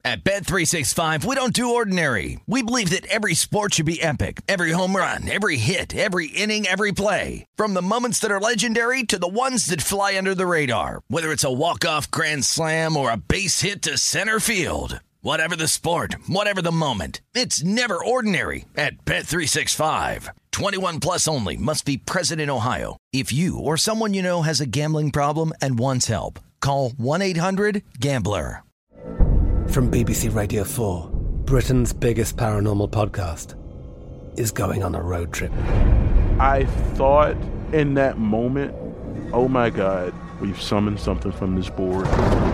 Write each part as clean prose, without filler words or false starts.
At Bet365, we don't do ordinary. We believe that every sport should be epic. Every home run, every hit, every inning, every play. From the moments that are legendary to the ones that fly under the radar. Whether it's a walk-off grand slam or a base hit to center field. Whatever the sport, whatever the moment. It's never ordinary at Bet365. 21 plus only. Must be present in Ohio. If you or someone you know has a gambling problem and wants help, call 1-800-GAMBLER. From BBC Radio 4, Britain's biggest paranormal podcast is going on a road trip. I thought in that moment, oh my God, we've summoned something from this board.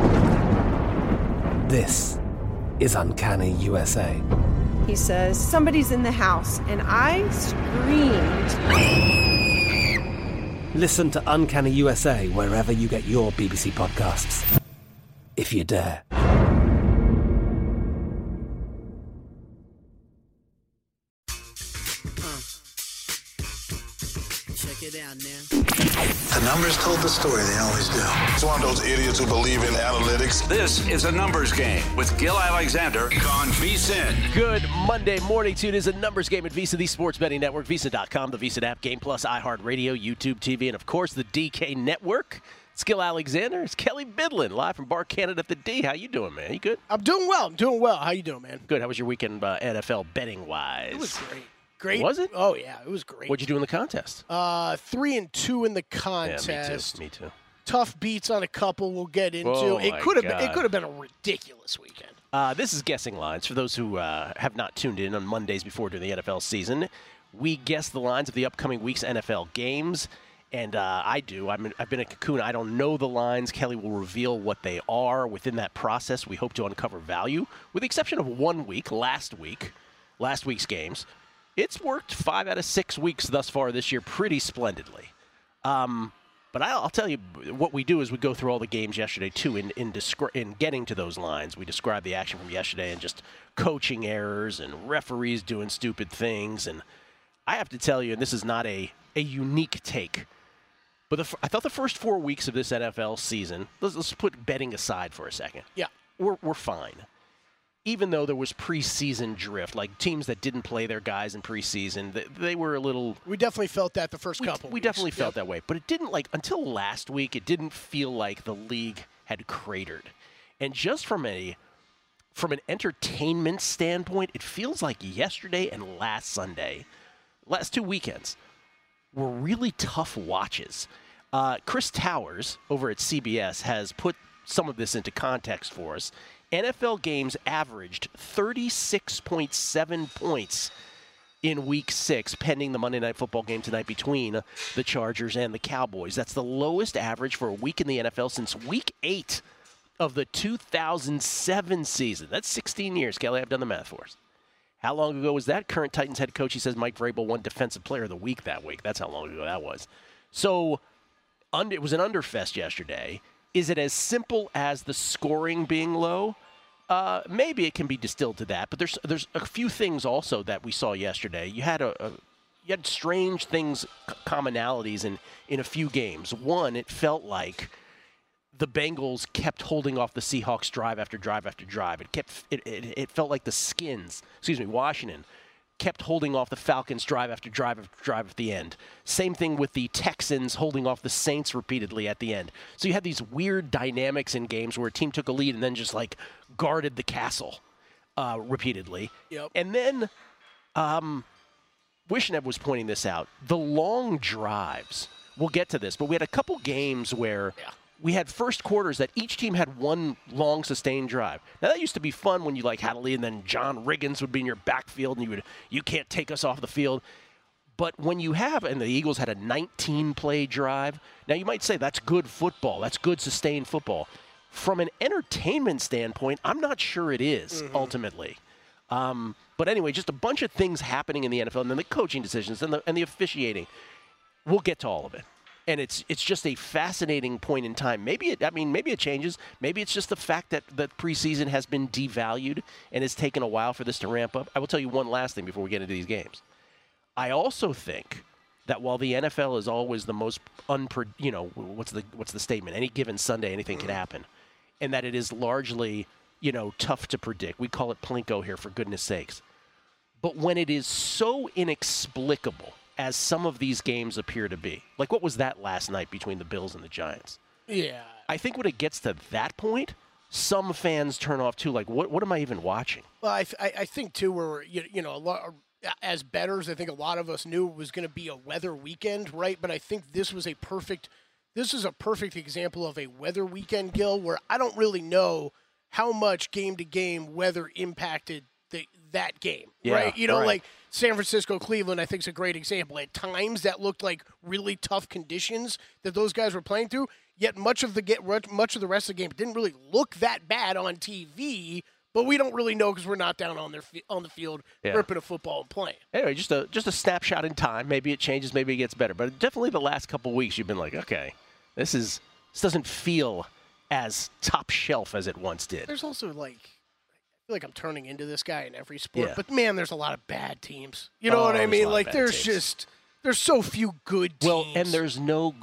This is Uncanny USA. He says, somebody's in the house, and I screamed. Listen to Uncanny USA wherever you get your BBC podcasts, if you dare. Check it out now. The numbers told the story, they always do. It's one of those idiots who believe in analytics. This is A Numbers Game with Gil Alexander on VSiN. Good Monday morning to you. It is A Numbers Game at VSiN, the sports betting network, VSiN.com, the VSiN app, Game Plus, iHeartRadio, YouTube TV, and, of course, the DK Network. It's Gil Alexander. It's Kelly Bidlin, live from Bar Canada at the D. How you doing, man? You good? I'm doing well. How you doing, man? Good. How was your weekend NFL betting-wise? It was great. Great. Was it? Oh, yeah. It was great. What'd you do in the contest? 3-2 in the contest. Yeah, me too. Tough beats on a couple we'll get into. Oh, it could have been a ridiculous weekend. This is Guessing Lines. For those who have not tuned in on Mondays before during the NFL season, we guess the lines of the upcoming week's NFL games. And I've been a cocoon. I don't know the lines. Kelly will reveal what they are. Within that process, we hope to uncover value. With the exception of 1 week, last week's games. It's worked 5 out of 6 weeks thus far this year pretty splendidly. But I'll tell you, what we do is we go through all the games yesterday, too, in getting to those lines. We describe the action from yesterday and just coaching errors and referees doing stupid things. And I have to tell you, and this is not a unique take, but I thought the first 4 weeks of this NFL season, let's put betting aside for a second. Yeah. We're fine. Even though there was preseason drift, like teams that didn't play their guys in preseason, they were a little... We definitely felt that the first couple We definitely felt that way. But it didn't, until last week, it didn't feel like the league had cratered. And just from an entertainment standpoint, it feels like yesterday and last Sunday, last 2 weekends, were really tough watches. Chris Towers over at CBS has put some of this into context for us. NFL games averaged 36.7 points in Week 6, pending the Monday Night Football game tonight between the Chargers and the Cowboys. That's the lowest average for a week in the NFL since Week 8 of the 2007 season. That's 16 years. Kelly, I've done the math for us. How long ago was that? Current Titans head coach, he says Mike Vrabel won Defensive Player of the Week that week. That's how long ago that was. So it was an underfest yesterday. Is it as simple as the scoring being low? Maybe it can be distilled to that, but there's a few things also that we saw yesterday. You had you had strange things, commonalities in a few games. One, it felt like the Bengals kept holding off the Seahawks drive after drive after drive. It felt like Washington kept holding off the Falcons drive after drive after drive at the end. Same thing with the Texans holding off the Saints repeatedly at the end. So you had these weird dynamics in games where a team took a lead and then just guarded the castle repeatedly. Yep. And then Wishnev was pointing this out. The long drives, we'll get to this, but we had a couple games where we had first quarters that each team had one long, sustained drive. Now, that used to be fun when you had a lead, and then John Riggins would be in your backfield, and you can't take us off the field. But when you have, and the Eagles had a 19-play drive, now you might say that's good football. That's good, sustained football. From an entertainment standpoint, I'm not sure it is, ultimately. But anyway, just a bunch of things happening in the NFL, and then the coaching decisions and the officiating. We'll get to all of it. And it's just a fascinating point in time. Maybe it changes. Maybe it's just the fact that the preseason has been devalued and it's taken a while for this to ramp up. I will tell you one last thing before we get into these games. I also think that while the NFL is always the most what's the statement? Any given Sunday, anything can happen, and that it is largely tough to predict. We call it Plinko here, for goodness sakes. But when it is so inexplicable, as some of these games appear to be, like what was that last night between the Bills and the Giants? Yeah. I think when it gets to that point, some fans turn off too. Like, what am I even watching? Well, I think too, we're a lot as bettors. I think a lot of us knew it was going to be a weather weekend, right? But I think this is a perfect example of a weather weekend, Gil, where I don't really know how much game to game weather impacted that game, right? Like San Francisco, Cleveland, I think is a great example. At times that looked like really tough conditions that those guys were playing through. Yet much of the rest of the game didn't really look that bad on TV. But we don't really know because we're not down on the field ripping a football and playing. Anyway, just a snapshot in time. Maybe it changes. Maybe it gets better. But definitely the last couple of weeks, you've been like, okay, this doesn't feel as top shelf as it once did. There's also I feel like I'm turning into this guy in every sport. Yeah. But man, there's a lot of bad teams. You know what I mean? Like there's so few good teams. Well, and there's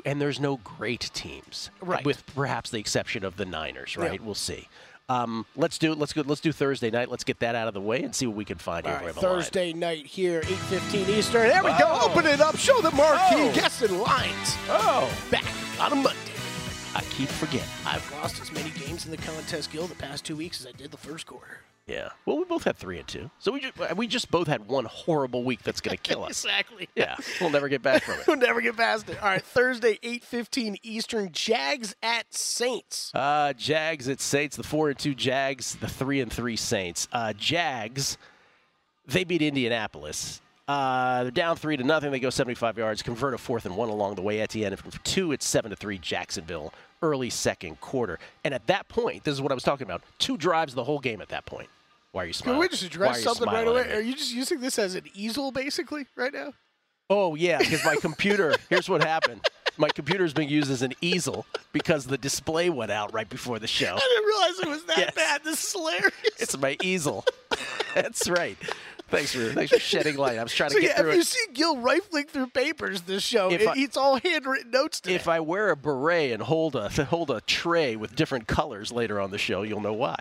no great teams, right? With perhaps the exception of the Niners, right? Yeah. We'll see. Let's do Thursday night. Let's get that out of the way and see what we can find here. Right, Thursday night here, 8:15 Eastern. There we go. Open it up. Show the marquee. Guessing lines. Back on a Monday. I keep forgetting. I've lost as many games in the contest, Gil, the past 2 weeks as I did the first quarter. Yeah. Well, we both had 3-2. So we just both had one horrible week that's going to kill us. Exactly. Yeah. We'll never get back from it. We'll never get past it. All right. Thursday, 8:15 Eastern. Jags at Saints. Jags at Saints. The 4-2 Jags. The 3-3 Saints. Jags, they beat Indianapolis. They're down 3-0. They go 75 yards. Convert a 4th and 1 along the way. Etienne from 2. It's 7-3 Jacksonville. Early second quarter. And at that point, this is what I was talking about. 2 drives the whole game at that point. Why are you smiling? Can we just address something right away? Are you just using this as an easel, basically, right now? Oh, yeah, because my computer, here's what happened. My computer's being used as an easel because the display went out right before the show. I didn't realize it was that bad. This is hilarious. It's my easel. That's right. Thanks for shedding light. I was trying to get through it. If you see Gil rifling through papers this show, it's all handwritten notes today. If I wear a beret and hold a tray with different colors later on the show, you'll know why.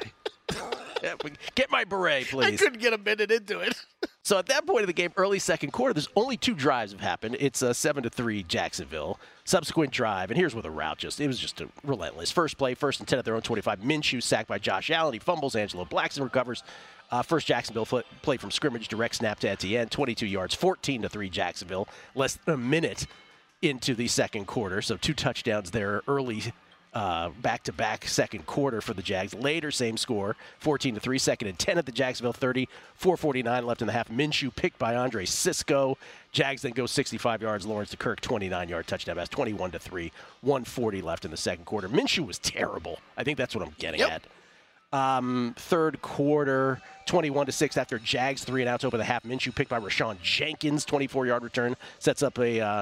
Get my beret, please. I couldn't get a minute into it. So at that point of the game, early second quarter, there's only 2 drives have happened. It's 7-3 Jacksonville. Subsequent drive, and here's where the route it was just relentless. First play, 1st and 10 at their own 25. Minshew sacked by Josh Allen. He fumbles. Angelo Blackson recovers. First Jacksonville play from scrimmage, direct snap to Etienne, 22 yards, 14-3 Jacksonville. Less than a minute into the second quarter, so 2 touchdowns there early, back-to-back second quarter for the Jags. Later, same score, 14-3, 2nd and 10 at the Jacksonville 30, 4:49 left in the half. Minshew picked by Andre Cisco. Jags then go 65 yards. Lawrence to Kirk, 29-yard touchdown pass, 21-3, 1:40 left in the second quarter. Minshew was terrible. I think that's what I'm getting at. Third quarter, 21-6 after Jags 3 and outs over the half. Minshew picked by Rashawn Jenkins, 24-yard return, sets up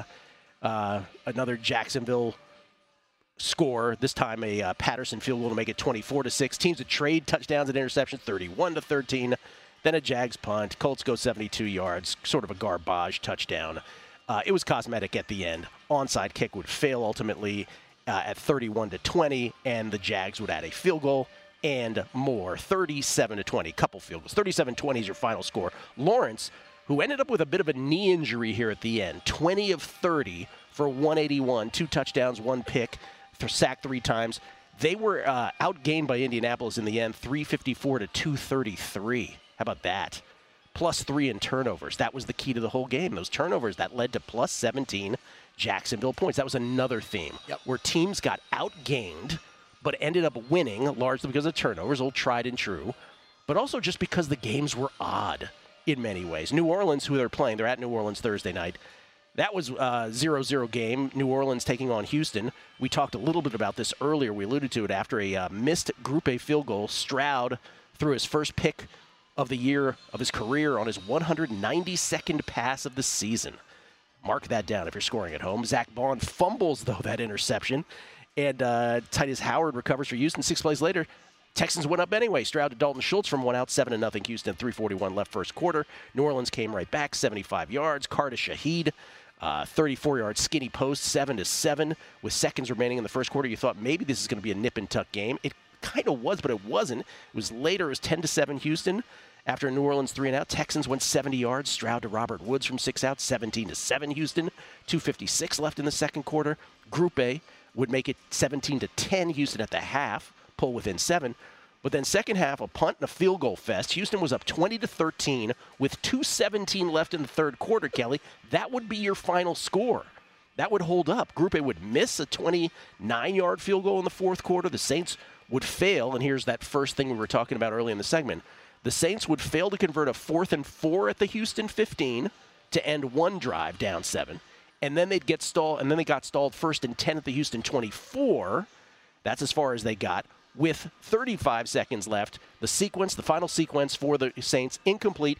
another Jacksonville score. This time a Patterson field goal to make it 24-6. Teams that trade touchdowns and interceptions, 31-13. Then a Jags punt. Colts go 72 yards, sort of a garbage touchdown. It was cosmetic at the end. Onside kick would fail ultimately at 31-20, and the Jags would add a field goal and more, 37-20, couple field goals. 37-20 is your final score. Lawrence, who ended up with a bit of a knee injury here at the end, 20 of 30 for 181, 2 touchdowns, 1 pick, sacked 3 times. They were outgained by Indianapolis in the end, 354-233. How about that? Plus 3 in turnovers. That was the key to the whole game. Those turnovers, that led to plus 17 Jacksonville points. That was another theme where teams got outgained but ended up winning largely because of turnovers, old tried and true, but also just because the games were odd in many ways. New Orleans, who they're playing, they're at New Orleans Thursday night. That was a 0-0 game. New Orleans taking on Houston. We talked a little bit about this earlier. We alluded to it after a missed Group A field goal. Stroud threw his first pick of the year of his career on his 192nd pass of the season. Mark that down if you're scoring at home. Zach Bond fumbles, though, that interception. And Titus Howard recovers for Houston. 6 plays later, Texans went up anyway. Stroud to Dalton Schultz from 1 out, 7-0 Houston, 3:41 left first quarter. New Orleans came right back, 75 yards. Carr to Shaheed, 34-yard skinny post, 7-7. With seconds remaining in the first quarter, you thought maybe this is going to be a nip-and-tuck game. It kind of was, but it wasn't. It was later. It was 10-7 Houston. After New Orleans 3-and-out, Texans went 70 yards. Stroud to Robert Woods from 6 out, 17-7 Houston. 2:56 left in the second quarter. Group A would make it 17-10 Houston at the half, pull within 7. But then second half, a punt and a field goal fest. Houston was up 20-13 with 2:17 left in the third quarter, Kelly. That would be your final score. That would hold up. Group A would miss a 29-yard field goal in the fourth quarter. The Saints would fail, and here's that first thing we were talking about early in the segment. The Saints would fail to convert a 4th and 4 at the Houston 15 to end one drive down 7. And then they'd get stalled, and then they got stalled 1st and 10 at the Houston 24. That's as far as they got. With 35 seconds left, the final sequence for the Saints, incomplete.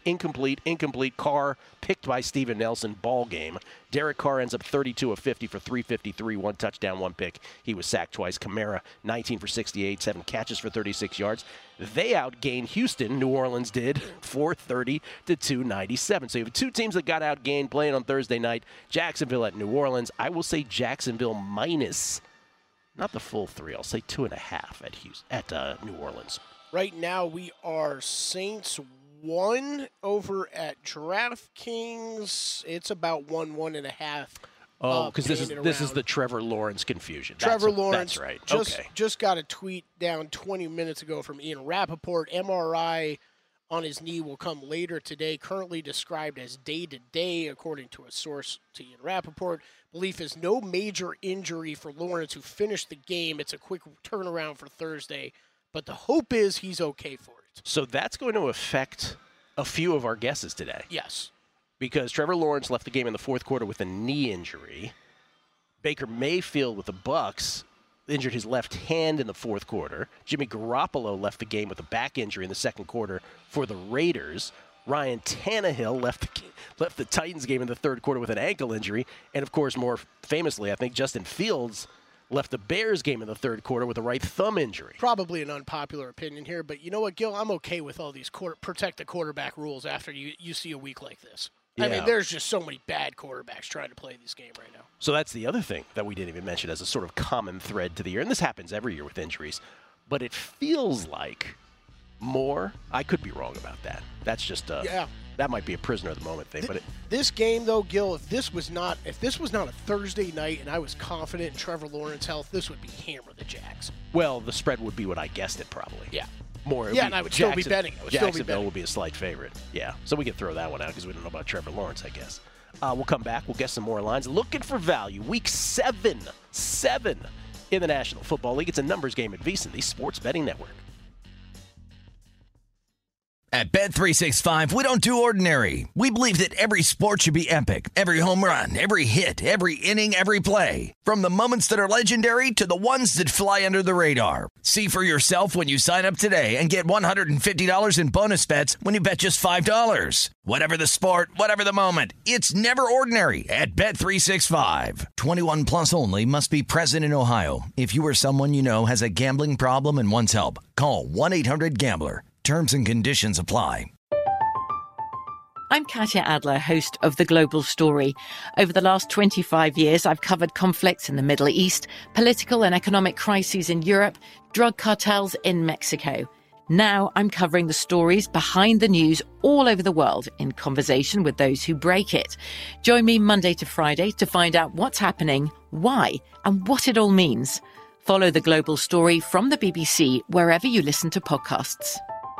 Carr picked by Steven Nelson, ball game. Derek Carr ends up 32 of 50 for 353, 1 touchdown, 1 pick. He was sacked twice. Kamara, 19 for 68, 7 catches for 36 yards. They outgained Houston, New Orleans did, 430 to 297. So you have two teams that got outgained playing on Thursday night, Jacksonville at New Orleans. I will say Jacksonville minus, not the full 3. I'll say 2.5 at New Orleans. Right now we are Saints 1 over at DraftKings. It's about 1.5. Oh, because this is the Trevor Lawrence confusion. Trevor Lawrence. That's right. Just got a tweet down 20 minutes ago from Ian Rappaport. MRI on his knee will come later today. Currently described as day-to-day, according to a source to Ian Rappaport. Belief is no major injury for Lawrence, who finished the game. It's a quick turnaround for Thursday, but the hope is he's okay for it. So that's going to affect a few of our guesses today. Yes. Because Trevor Lawrence left the game in the fourth quarter with a knee injury. Baker Mayfield with the Bucs injured his left hand in the fourth quarter. Jimmy Garoppolo left the game with a back injury in the second quarter for the Raiders. Ryan Tannehill left the Titans game in the third quarter with an ankle injury. And, of course, more famously, I think Justin Fields left the Bears game in the third quarter with a right thumb injury. Probably an unpopular opinion here, but you know what, Gil? I'm okay with all these protect the quarterback rules after you see a week like this. Yeah. I mean, there's just so many bad quarterbacks trying to play this game right now. So that's the other thing that we didn't even mention as a sort of common thread to the year. And this happens every year with injuries. But it feels like more. I could be wrong about that. That's just that might be a prisoner of the moment thing. But this game, though, Gil, if this was not a Thursday night and I was confident in Trevor Lawrence's health, this would be hammer the Jags. Well, the spread would be what I guessed it probably. Yeah. More. Yeah, and I would still be betting. Jacksonville will be a slight favorite. Yeah, so we can throw that one out because we don't know about Trevor Lawrence, I guess. We'll come back. We'll guess some more lines. Looking for value. Week 7 in the National Football League. It's a numbers game at VSiN, the Sports Betting Network. At Bet365, we don't do ordinary. We believe that every sport should be epic. Every home run, every hit, every inning, every play. From the moments that are legendary to the ones that fly under the radar. See for yourself when you sign up today and get $150 in bonus bets when you bet just $5. Whatever the sport, whatever the moment, it's never ordinary at Bet365. 21 plus only. Must be present in Ohio. If you or someone you know has a gambling problem and wants help, call 1-800-GAMBLER. Terms and conditions apply. I'm Katya Adler, host of The Global Story. Over the last 25 years, I've covered conflicts in the Middle East, political and economic crises in Europe, drug cartels in Mexico. Now I'm covering the stories behind the news all over the world in conversation with those who break it. Join me Monday to Friday to find out what's happening, why, and what it all means. Follow The Global Story from the BBC wherever you listen to podcasts.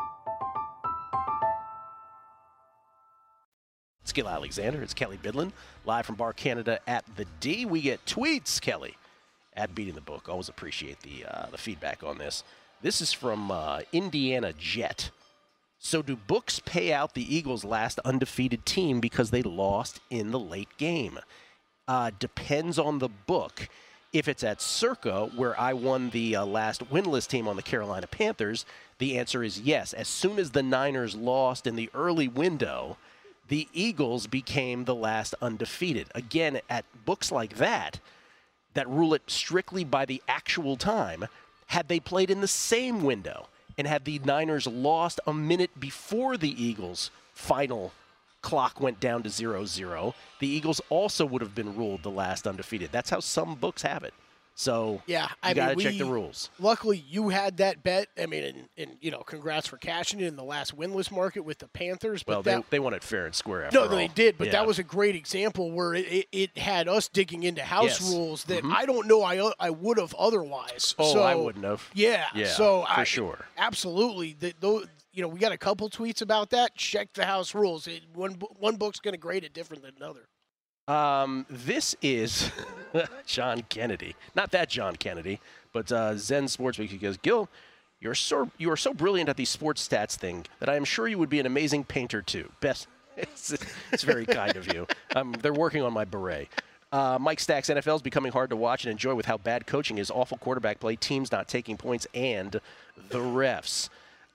It's Gil Alexander. It's Kelly Bidlin, live from Bar Canada at the D. We get tweets, Kelly, at Beating the Book. Always appreciate the feedback on this. This is from Indiana Jet. So do books pay out the Eagles' last undefeated team because they lost in the late game? Depends on the book. If it's at Circa, where I won the last winless team on the Carolina Panthers, the answer is yes. As soon as the Niners lost in the early window, the Eagles became the last undefeated. Again, at books like that rule it strictly by the actual time, had they played in the same window and had the Niners lost a minute before the Eagles' final clock went down to 0-0, the Eagles also would have been ruled the last undefeated. That's how some books have it. So yeah, you got to check the rules. Luckily, you had that bet. I mean, and congrats for cashing it in the last winless market with the Panthers. But they won it fair and square after all. No, they did, but that was a great example where it had us digging into house rules that I don't know I would have otherwise. Oh, so, I wouldn't have. Yeah, so for sure. Absolutely. We got a couple tweets about that. Check the house rules. One book's going to grade it different than another. This is John Kennedy. Not that John Kennedy, but Zen Sportsbook. He goes, Gil, you are so brilliant at these sports stats thing that I am sure you would be an amazing painter too. Best. It's very kind of you. They're working on my beret. Mike Stacks, NFL is becoming hard to watch and enjoy with how bad coaching is, awful quarterback play, teams not taking points, and the refs.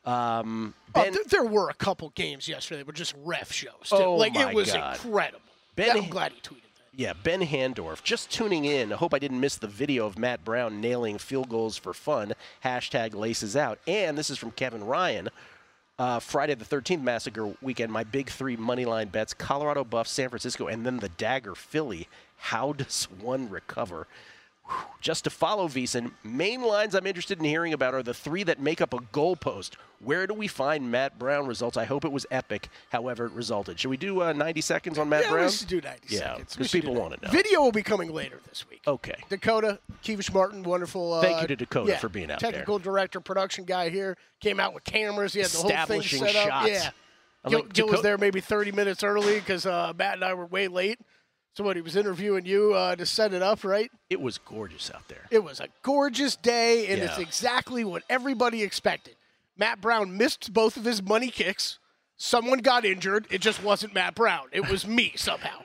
There were a couple games yesterday that were just ref shows. It was incredible. I'm glad he tweeted that. Yeah, Ben Handorf. Just tuning in. I hope I didn't miss the video of Matt Brown nailing field goals for fun. #laces out. And this is from Kevin Ryan. Friday the 13th Massacre weekend, my big three moneyline bets, Colorado Buffs, San Francisco, and then the dagger Philly. How does one recover? Just to follow VSiN, main lines I'm interested in hearing about are the three that make up a goalpost. Where do we find Matt Brown results? I hope it was epic, however it resulted. Should we do 90 seconds on Matt Brown? Yeah, we should do 90 seconds. Because people want to know. Video will be coming later this week. Okay. Dakota, Keevish Martin, wonderful. Thank you to Dakota for being out technical director, production guy here. Came out with cameras. He had the whole thing set up. Shots. Yeah. Gil was there maybe 30 minutes early because Matt and I were way late. Somebody was interviewing you to set it up, right? It was gorgeous out there. It was a gorgeous day, and it's exactly what everybody expected. Matt Brown missed both of his money kicks. Someone got injured. It just wasn't Matt Brown. It was me somehow.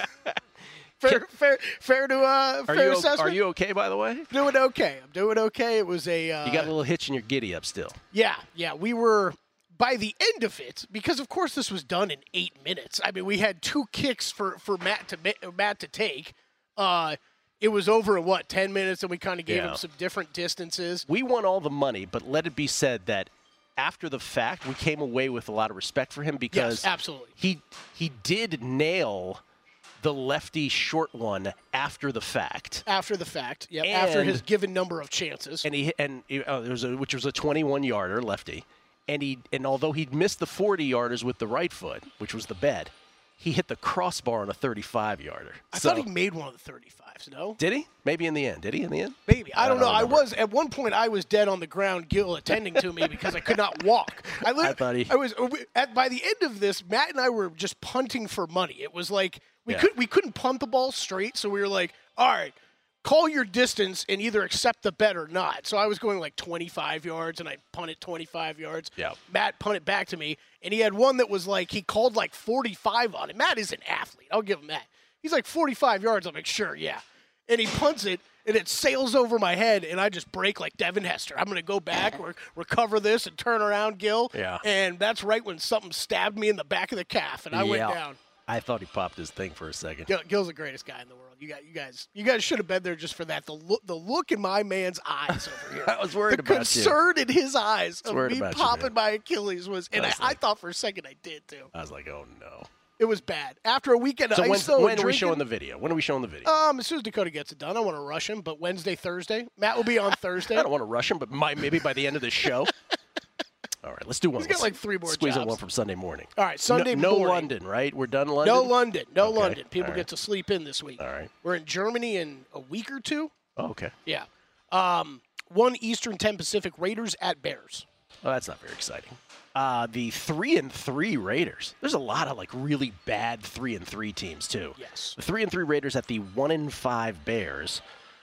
Fair assessment. Are you okay, by the way? I'm doing okay. It was a. You got a little hitch in your giddy up still. Yeah. We were. By the end of it, because of course this was done in 8 minutes. I mean, we had 2 kicks for Matt to take. It was over in 10 minutes, and we kind of gave him some different distances. We won all the money, but let it be said that after the fact, we came away with a lot of respect for him because absolutely. He did nail the lefty short one after the fact. Yep. After his given number of chances, which was a 21-yarder lefty. And although he'd missed the 40-yarders with the right foot, which was the bet, he hit the crossbar on a 35-yarder. I thought he made one of the 35s, no? Did he? Maybe in the end. Did he in the end? Maybe. I don't know. At one point, I was dead on the ground, Gil attending to me because I could not walk. By the end of this, Matt and I were just punting for money. It was like we couldn't punt the ball straight, so we were like, all right, call your distance and either accept the bet or not. So I was going like 25 yards, and I punted 25 yards. Yeah. Matt punted back to me, and he had one that was like, he called like 45 on it. Matt is an athlete. I'll give him that. He's like 45 yards. I'm like, sure, yeah. And he punts it, and it sails over my head, and I just break like Devin Hester. I'm going to go back, recover this, and turn around, Gil. Yeah. And that's right when something stabbed me in the back of the calf, and I went down. I thought he popped his thing for a second. Gil's the greatest guy in the world. You guys should have been there just for that. The look in my man's eyes over here. I was worried about you. The concern in his eyes of me popping my Achilles was, and I thought for a second I did too. I was like, oh no. It was bad. After a weekend of ice, when are we showing the video? When are we showing the video? As soon as Dakota gets it done, I want to rush him, but Wednesday, Thursday. Matt will be on Thursday. I don't want to rush him, but maybe by the end of the show. All right, let's do one. He's got like 3 more Squeeze jobs. in one from Sunday morning. All right, Sunday morning. No London, right? We're done London? No London. People get to sleep in this week. All right. We're in Germany in a week or 2. Oh, okay. Yeah. 1 Eastern, 10 Pacific, Raiders at Bears. Oh, that's not very exciting. The 3-3 Raiders. There's a lot of like really bad 3-3 teams too. Yes. The 3-3 Raiders at the 1-5 Bears.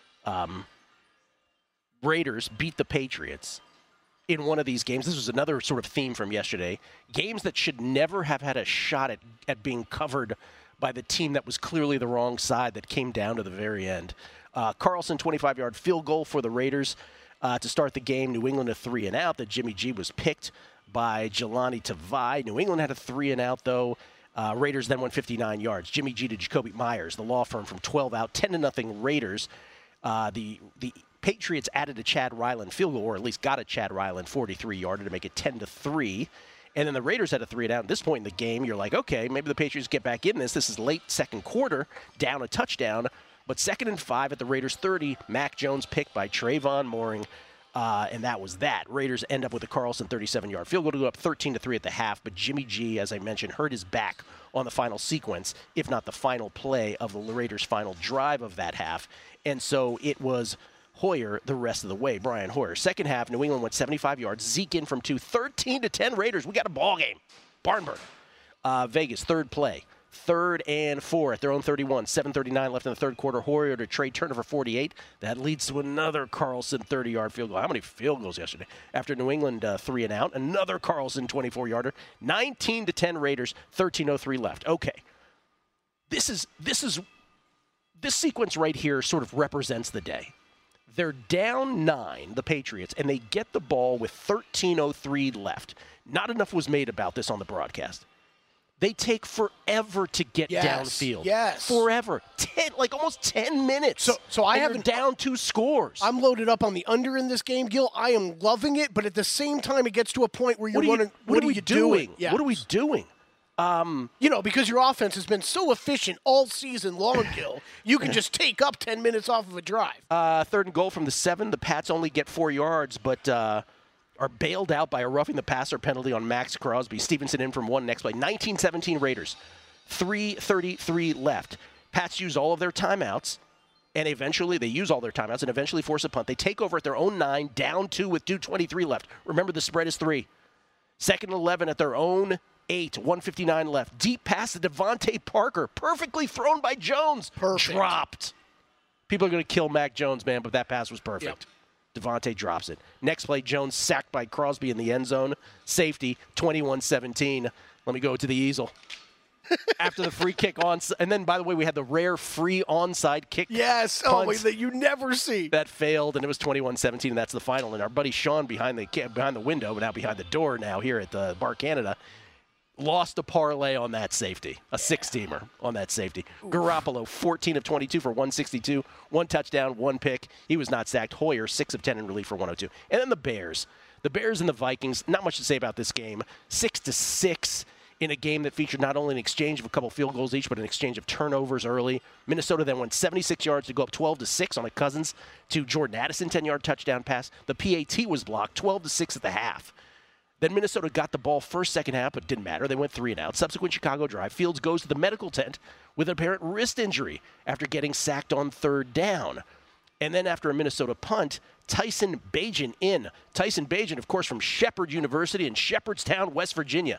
Raiders beat the Patriots in one of these games. This was another sort of theme from yesterday. Games that should never have had a shot at being covered by the team that was clearly the wrong side that came down to the very end. Carlson, 25-yard field goal for the Raiders to start the game. New England a 3-and-out. That Jimmy G was picked by Jelani Tavai. New England had a 3-and-out, though. Raiders then went 59 yards. Jimmy G to Jacoby Myers, the law firm, from 12 out. 10-0 Raiders. The Patriots added a Chad Ryland field goal, or at least got a Chad Ryland 43-yarder to make it 10-3. And then the Raiders had a 3-and-out. At this point in the game, you're like, okay, maybe the Patriots get back in this. This is late second quarter, down a touchdown. But 2nd and 5 at the Raiders' 30, Mac Jones picked by Trayvon Mooring. And that was that. Raiders end up with a Carlson 37-yard field goal to go up 13-3 at the half. But Jimmy G, as I mentioned, hurt his back on the final sequence, if not the final play of the Raiders' final drive of that half. And so it was Hoyer the rest of the way, Brian Hoyer. Second half, New England went 75 yards. Zeke in from 2, 13-10 Raiders. We got a ball game. Barn burner. Vegas, third play. 3rd and 4 at their own 31. 7:39 left in the third quarter. Hoyer to trade Turner for 48. That leads to another Carlson 30-yard field goal. How many field goals yesterday? After New England 3 and out, another Carlson 24-yarder. 19-10 Raiders. 13:03 left. Okay, this sequence right here sort of represents the day. They're down 9, the Patriots, and they get the ball with 13:03 left. Not enough was made about this on the broadcast. They take forever to get downfield. Yes. Forever. Almost 10 minutes. So I haven't down 2 scores. I'm loaded up on the under in this game, Gil. I am loving it, but at the same time, it gets to a point where you're wondering, what are you doing? Yes. What are we doing? Because your offense has been so efficient all season long, Gil, you can just take up 10 minutes off of a drive. 3rd and goal from the 7. The Pats only get 4 yards, but are bailed out by a roughing the passer penalty on Max Crosby. Stevenson in from 1 next play. 19-17 Raiders. 3:33 left. Pats use all of their timeouts, and eventually force a punt. They take over at their own 9, down 2 with 2:23 left. Remember, the spread is 3. 2nd and 11 at their own 8, 1:59 left. Deep pass to Devontae Parker. Perfectly thrown by Jones. Perfect. Dropped. People are going to kill Mac Jones, man, but that pass was perfect. Yep. Devontae drops it. Next play, Jones sacked by Crosby in the end zone. Safety, 21-17. Let me go to the easel. After the free kick on, and then, by the way, we had the rare free onside kick. Yes, that you never see. That failed, and it was 21-17, and that's the final. And our buddy Sean behind the window, now behind the door now here at the Bar Canada, lost a parlay on that safety, a 6-teamer on that safety. Garoppolo, 14 of 22 for 162, 1 touchdown, 1 pick. He was not sacked. Hoyer, 6 of 10 in relief for 102. And then the Bears. The Bears and the Vikings, not much to say about this game. 6-6 in a game that featured not only an exchange of a couple field goals each, but an exchange of turnovers early. Minnesota then went 76 yards to go up 12-6 on a Cousins to Jordan Addison 10-yard touchdown pass. The PAT was blocked, 12-6 at the half. Then Minnesota got the ball first, second half, but it didn't matter. They went 3 and out. Subsequent Chicago drive. Fields goes to the medical tent with an apparent wrist injury after getting sacked on 3rd down. And then after a Minnesota punt, Tyson Bagent in. Tyson Bagent, of course, from Shepherd University in Shepherdstown, West Virginia.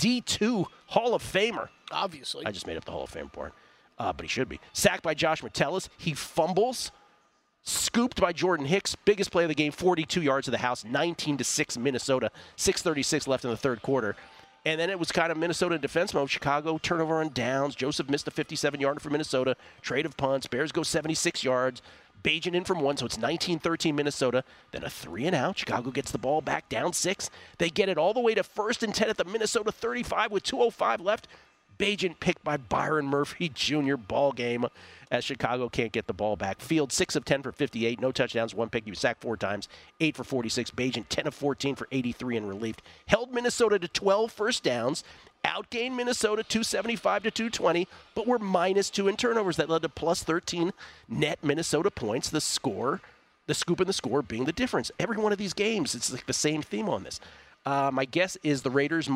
D2 Hall of Famer. Obviously. I just made up the Hall of Fame part, but he should be. Sacked by Josh Metellus. He fumbles. Scooped by Jordan Hicks. Biggest play of the game, 42 yards to the house, 19-6 Minnesota. 6:36 left in the third quarter. And then it was kind of Minnesota defense mode. Chicago turnover on downs. Joseph missed a 57-yarder for Minnesota. Trade of punts. Bears go 76 yards. Bagent in from 1, so it's 19-13 Minnesota. Then a 3 and out. Chicago gets the ball back down 6. They get it all the way to 1st and 10 at the Minnesota 35 with 2:05 left. Bagent picked by Byron Murphy Jr. Ball game as Chicago can't get the ball back. Field 6 of 10 for 58, no touchdowns, 1 pick. He was sacked 4 times, 8 for 46. Bagent 10 of 14 for 83 in relief. Held Minnesota to 12 first downs. Outgained Minnesota 275 to 220, but were -2 in turnovers. That led to plus 13 net Minnesota points. The score, the scoop and the score being the difference. Every one of these games, it's like the same theme on this. My guess is the Raiders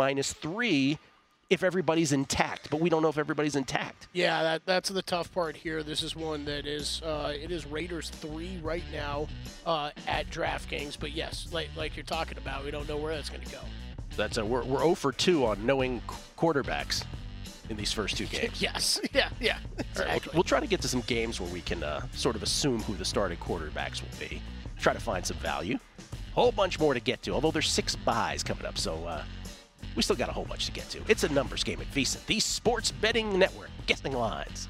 -3 if everybody's intact, but we don't know if everybody's intact. Yeah, that's the tough part here. This is one that is it is Raiders 3 right now at DraftKings, but yes, like you're talking about, we don't know where that's going to go. That's we're 0 for 2 on knowing quarterbacks in these first 2 games. Yes, yeah, exactly. Right, we'll try to get to some games where we can sort of assume who the starting quarterbacks will be. Try to find some value. Whole bunch more to get to, although there's 6 buys coming up, so we still got a whole bunch to get to. It's a numbers game at VSiN, the sports betting network. Guessing lines.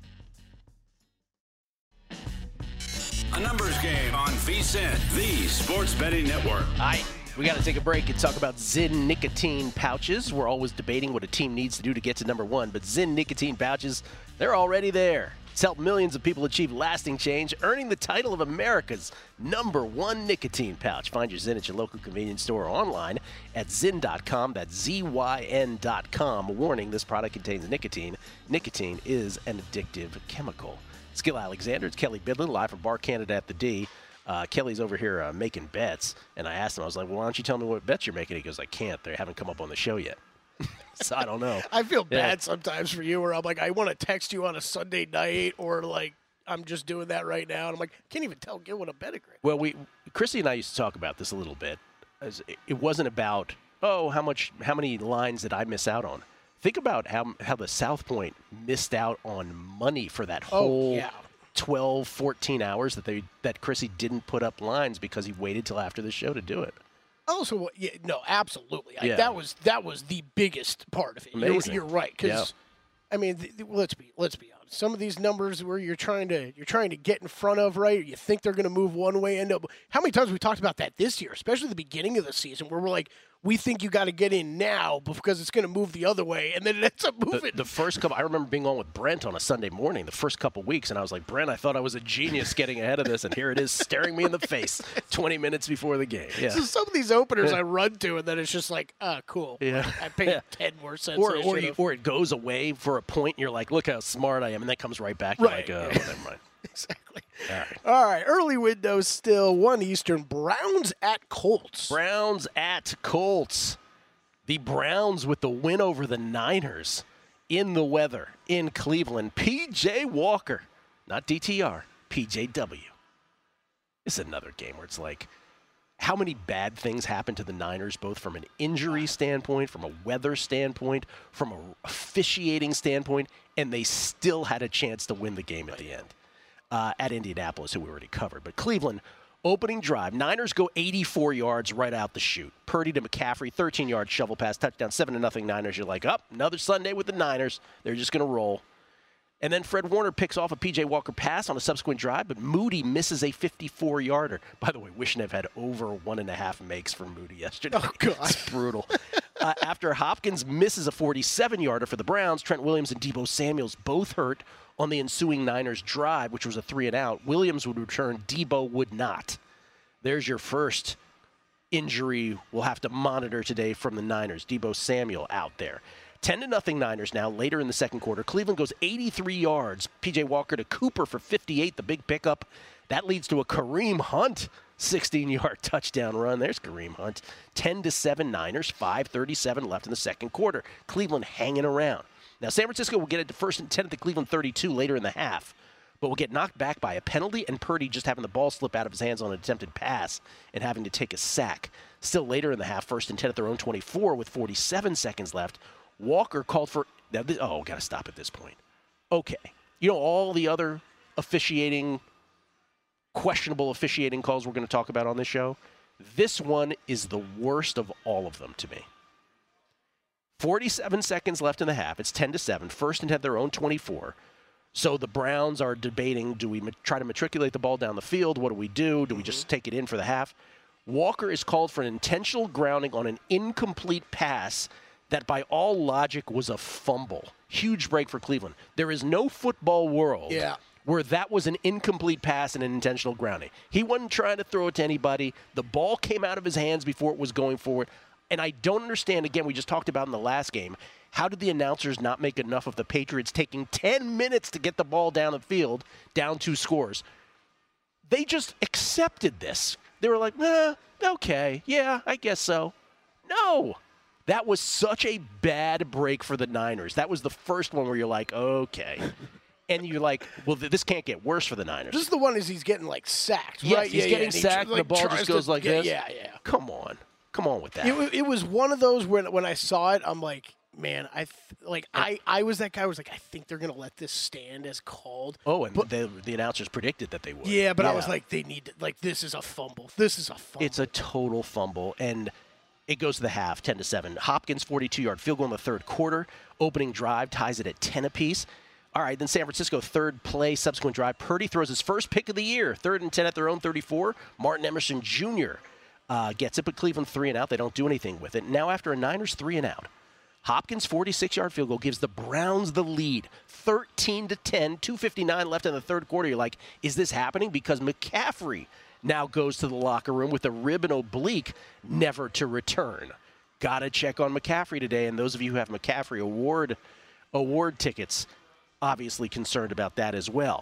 A numbers game on VSiN, the sports betting network. All right, we got to take a break and talk about Zyn nicotine pouches. We're always debating what a team needs to do to get to number 1, but Zyn nicotine pouches, they're already there. It's helped millions of people achieve lasting change, earning the title of America's #1 nicotine pouch. Find your Zyn at your local convenience store or online at Zyn.com. That's ZYN.com. Warning, this product contains nicotine. Nicotine is an addictive chemical. It's Gil Alexander. It's Kelly Bidlin, live from Bar Canada at the D. Kelly's over here making bets, and I asked him, I was like, well, why don't you tell me what bets you're making? He goes, I can't. They haven't come up on the show yet. So I don't know. I feel bad sometimes for you where I'm like, I want to text you on a Sunday night or like I'm just doing that right now. And I'm like, I can't even tell Gil what a bet agreement. Well, Chrissy and I used to talk about this a little bit. As it wasn't about, how many lines did I miss out on? Think about how the South Point missed out on money for that whole 12, 14 hours that Chrissy didn't put up lines because he waited till after the show to do it. Oh, so no, absolutely. That was the biggest part of it. Amazing. You're right, because I mean, let's be honest. Some of these numbers where you're trying to get in front of, right? You think they're going to move one way, end up. How many times have we talked about that this year, especially the beginning of the season, where we're like, we think you got to get in now because it's going to move the other way, and then it ends up moving. The first couple, I remember being on with Brent on a Sunday morning, the first couple weeks, and I was like, Brent, I thought I was a genius getting ahead of this, and here it is staring me in the face 20 minutes before the game. Yeah. So some of these openers I run to, and then it's just like, cool. Yeah. I paid 10 more cents. Or it goes away for a point, and you're like, look how smart I am, and that comes right back. You're like, oh, never mind. Exactly. All right. Early window still 1 Eastern. Browns at Colts. Browns at Colts. The Browns with the win over the Niners in the weather in Cleveland. P.J. Walker, not DTR, PJW. It's another game where it's like, how many bad things happen to the Niners, both from an injury standpoint, from a weather standpoint, from an officiating standpoint, and they still had a chance to win the game at the end at Indianapolis, who we already covered. But Cleveland, opening drive, Niners go 84 yards right out the chute. Purdy to McCaffrey, 13-yard shovel pass, touchdown, 7-0 Niners. You're like, another Sunday with the Niners. They're just going to roll. And then Fred Warner picks off a P.J. Walker pass on a subsequent drive, but Moody misses a 54-yarder. By the way, Wishnev had over 1.5 makes for Moody yesterday. Oh, God. It's brutal. After Hopkins misses a 47-yarder for the Browns, Trent Williams and Deebo Samuels both hurt on the ensuing Niners drive, which was a 3-and-out. Williams would return. Deebo would not. There's your first injury we'll have to monitor today from the Niners. Deebo Samuel out there. 10-0 Niners now, later in the second quarter. Cleveland goes 83 yards. P.J. Walker to Cooper for 58, the big pickup. That leads to a Kareem Hunt 16-yard touchdown run. There's Kareem Hunt. 10-7 Niners, 5:37 left in the second quarter. Cleveland hanging around. Now, San Francisco will get it to 1st and 10 at the Cleveland 32 later in the half, but will get knocked back by a penalty and Purdy just having the ball slip out of his hands on an attempted pass and having to take a sack. Still later in the half, 1st and 10 at their own 24 with 47 seconds left. Walker called for – got to stop at this point. Okay. You know all the other questionable officiating calls we're going to talk about on this show? This one is the worst of all of them to me. 47 seconds left in the half. It's 10-7. 1st and 10 at their own 24. So the Browns are debating, do we try to matriculate the ball down the field? What do we do? Do we just take it in for the half? Walker is called for an intentional grounding on an incomplete pass that by all logic was a fumble. Huge break for Cleveland. There is no football world where that was an incomplete pass and an intentional grounding. He wasn't trying to throw it to anybody. The ball came out of his hands before it was going forward. And I don't understand, again, we just talked about in the last game, how did the announcers not make enough of the Patriots taking 10 minutes to get the ball down the field, down 2 scores? They just accepted this. They were like, okay, yeah, I guess so. No. That was such a bad break for the Niners. That was the first one where you're like, okay. And you're like, well, this can't get worse for the Niners. This is the one he's getting, like, sacked, yes, right? He's getting sacked, and the ball just goes like this. Yeah. Come on with that. It was one of those when I saw it, I'm like, man, I was that guy who was like, I think they're going to let this stand as called. Oh, and the announcers predicted that they would. Yeah, but I was like, they need to, like, this is a fumble. This is a fumble. It's a total fumble, and it goes to the half, 10-7. Hopkins, 42-yard field goal in the third quarter. Opening drive ties it at 10 apiece. All right, then San Francisco, third play, subsequent drive. Purdy throws his first pick of the year, 3rd and 10 at their own 34. Martin Emerson Jr. Gets it, but Cleveland 3-and-out. They don't do anything with it. Now after a Niners 3-and-out, Hopkins' 46-yard field goal gives the Browns the lead, 13-10, 2:59 left in the third quarter. You're like, is this happening? Because McCaffrey now goes to the locker room with a rib and oblique, never to return. Got to check on McCaffrey today, and those of you who have McCaffrey award tickets, obviously concerned about that as well.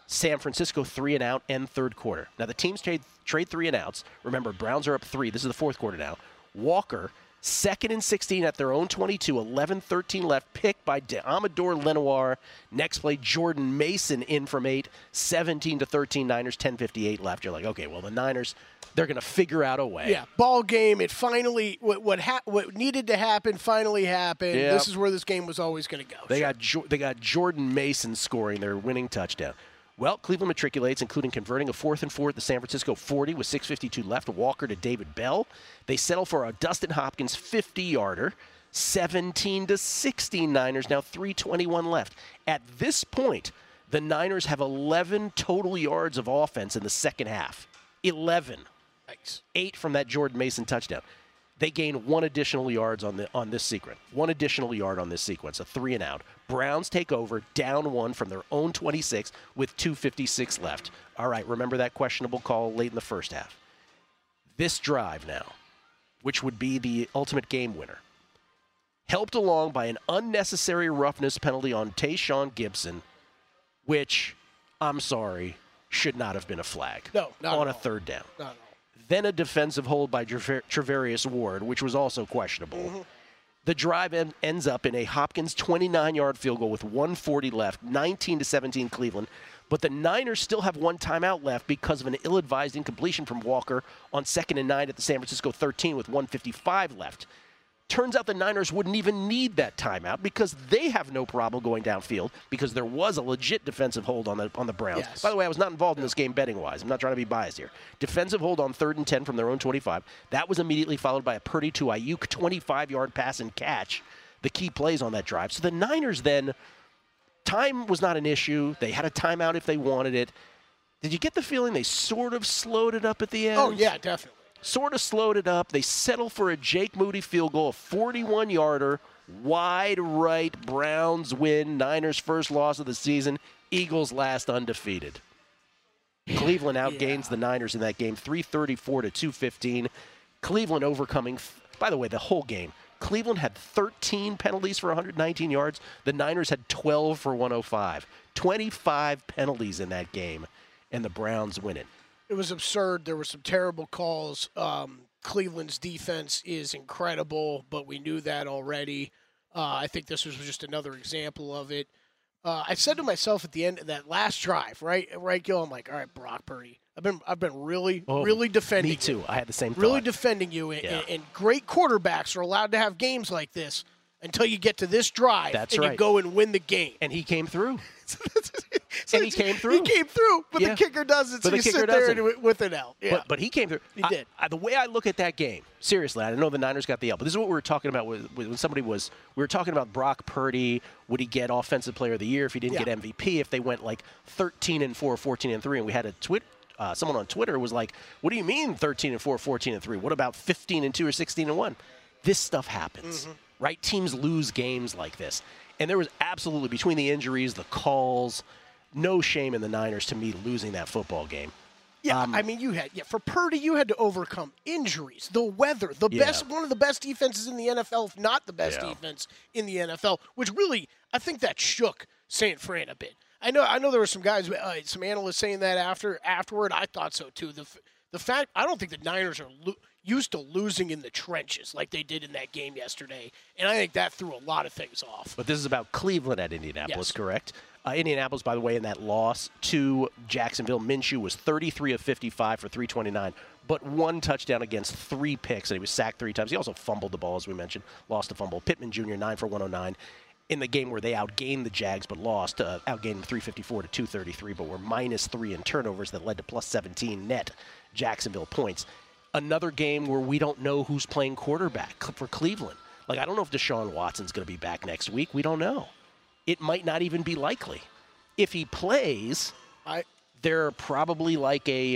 San Francisco 3 and out and third quarter. Now the teams trade 3 and outs. Remember, Browns are up 3. This is the fourth quarter now. Walker, 2nd and 16 at their own 22, 11-13 left, picked by Amador Lenoir. Next play, Jordan Mason in from 8, 17-13 Niners, 10:58 left. You're like, okay, well the Niners, they're going to figure out a way. Yeah, ball game. It finally what needed to happen finally happened. Yep. This is where this game was always going to go. They got Jordan Mason scoring their winning touchdown. Well, Cleveland matriculates, including converting a 4th and 4 at the San Francisco 40 with 6:52 left. Walker to David Bell. They settle for a Dustin Hopkins 50-yarder. 17-16 Niners, now 3:21 left. At this point, the Niners have 11 total yards of offense in the second half. 11. Nice. 8 from that Jordan Mason touchdown. They gain 1 additional yards on this sequence. 1 additional yard on this sequence, a 3 and out. Browns take over, down 1 from their own 26 with 2:56 left. All right, remember that questionable call late in the first half. This drive now, which would be the ultimate game winner, helped along by an unnecessary roughness penalty on Tayshaun Gibson, which, I'm sorry, should not have been a flag. No, not on at a all. third down. Not at all. Then a defensive hold by Travarius Ward, which was also questionable. Mm-hmm. The drive ends up in a Hopkins 29-yard field goal with 1:40 left, 19-17 Cleveland. But the Niners still have 1 timeout left because of an ill-advised incompletion from Walker on 2nd and 9 at the San Francisco 13 with 1:55 left. Turns out the Niners wouldn't even need that timeout because they have no problem going downfield because there was a legit defensive hold on the Browns. Yes. By the way, I was not involved in this game betting-wise. I'm not trying to be biased here. Defensive hold on 3rd and 10 from their own 25. That was immediately followed by a Purdy to Ayuk 25-yard pass and catch, the key plays on that drive. So the Niners then, time was not an issue. They had a timeout if they wanted it. Did you get the feeling they sort of slowed it up at the end? Oh, yeah, definitely. Sort of slowed it up. They settle for a Jake Moody field goal, a 41-yarder, wide right. Browns win. Niners' first loss of the season. Eagles last undefeated. Cleveland outgains the Niners in that game, 334-215. Cleveland overcoming, by the way, the whole game. Cleveland had 13 penalties for 119 yards. The Niners had 12 for 105. 25 penalties in that game, and the Browns win it. It was absurd. There were some terrible calls. Cleveland's defense is incredible, but we knew that already. I think this was just another example of it. I said to myself at the end of that last drive, right, Gil, I'm like, all right, Brock Purdy. I've been really defending you. Me too. I had the same thought. Really defending you, and great quarterbacks are allowed to have games like this until you get to this drive. That's and right. you go and win the game. And he came through. He came through, but the kicker doesn't. So you sit there with an L. Yeah. But he came through. He did. The way I look at that game, seriously, I know the Niners got the L, but this is what we were talking about when somebody was. We were talking about Brock Purdy. Would he get Offensive Player of the Year if he didn't get MVP? If they went like 13-4, 14-3, and we had a tweet. Someone on Twitter was like, "What do you mean 13-4, 14-3? What about 15-2 or 16-1?" This stuff happens, right? Teams lose games like this, and there was absolutely, between the injuries, the calls, no shame in the Niners to me losing that football game. Yeah, I mean, for Purdy, you had to overcome injuries, the weather, one of the best defenses in the NFL, if not the best defense in the NFL, which really, I think that shook San Fran a bit. I know there were some guys, some analysts saying that afterward. I thought so too. The fact, I don't think the Niners are used to losing in the trenches like they did in that game yesterday, and I think that threw a lot of things off. But this is about Cleveland at Indianapolis, Yes. correct? Indianapolis, by the way, in that loss to Jacksonville, Minshew was 33 of 55 for 329, but 1 touchdown against 3 picks, and he was sacked 3 times. He also fumbled the ball, as we mentioned, lost a fumble. Pittman Jr., 9 for 109. In the game where they outgained the Jags but lost, outgained them 354 to 233, but were -3 in turnovers that led to plus 17 net Jacksonville points. Another game where we don't know who's playing quarterback for Cleveland. Like, I don't know if Deshaun Watson's going to be back next week. We don't know. It might not even be likely. If he plays, they're probably like a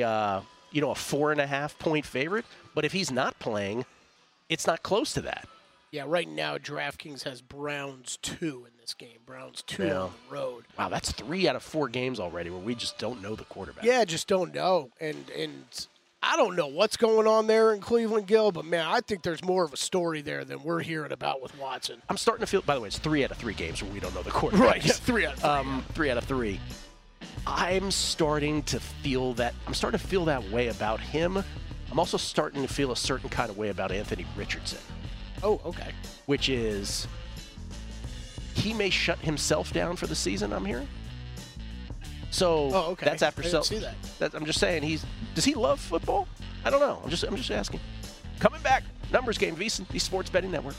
4.5 point favorite. But if he's not playing, it's not close to that. Yeah, right now DraftKings has Browns 2 in this game. Browns 2 on the road. Wow, that's 3 out of 4 games already where we just don't know the quarterback. Yeah, just don't know. And I don't know what's going on there in Cleveland, Gil, but, man, I think there's more of a story there than we're hearing about with Watson. I'm starting to feel, by the way, it's 3 out of 3 games where we don't know the quarterback. Right, yeah, 3 out of 3. 3 out of 3. I'm starting to feel that way about him. I'm also starting to feel a certain kind of way about Anthony Richardson. Oh, okay. Which is, he may shut himself down for the season, I'm hearing. So okay. That's after I didn't see that. I'm just saying, does he love football? I don't know. I'm just asking. Coming back, numbers game, VSiN, the Sports Betting Network.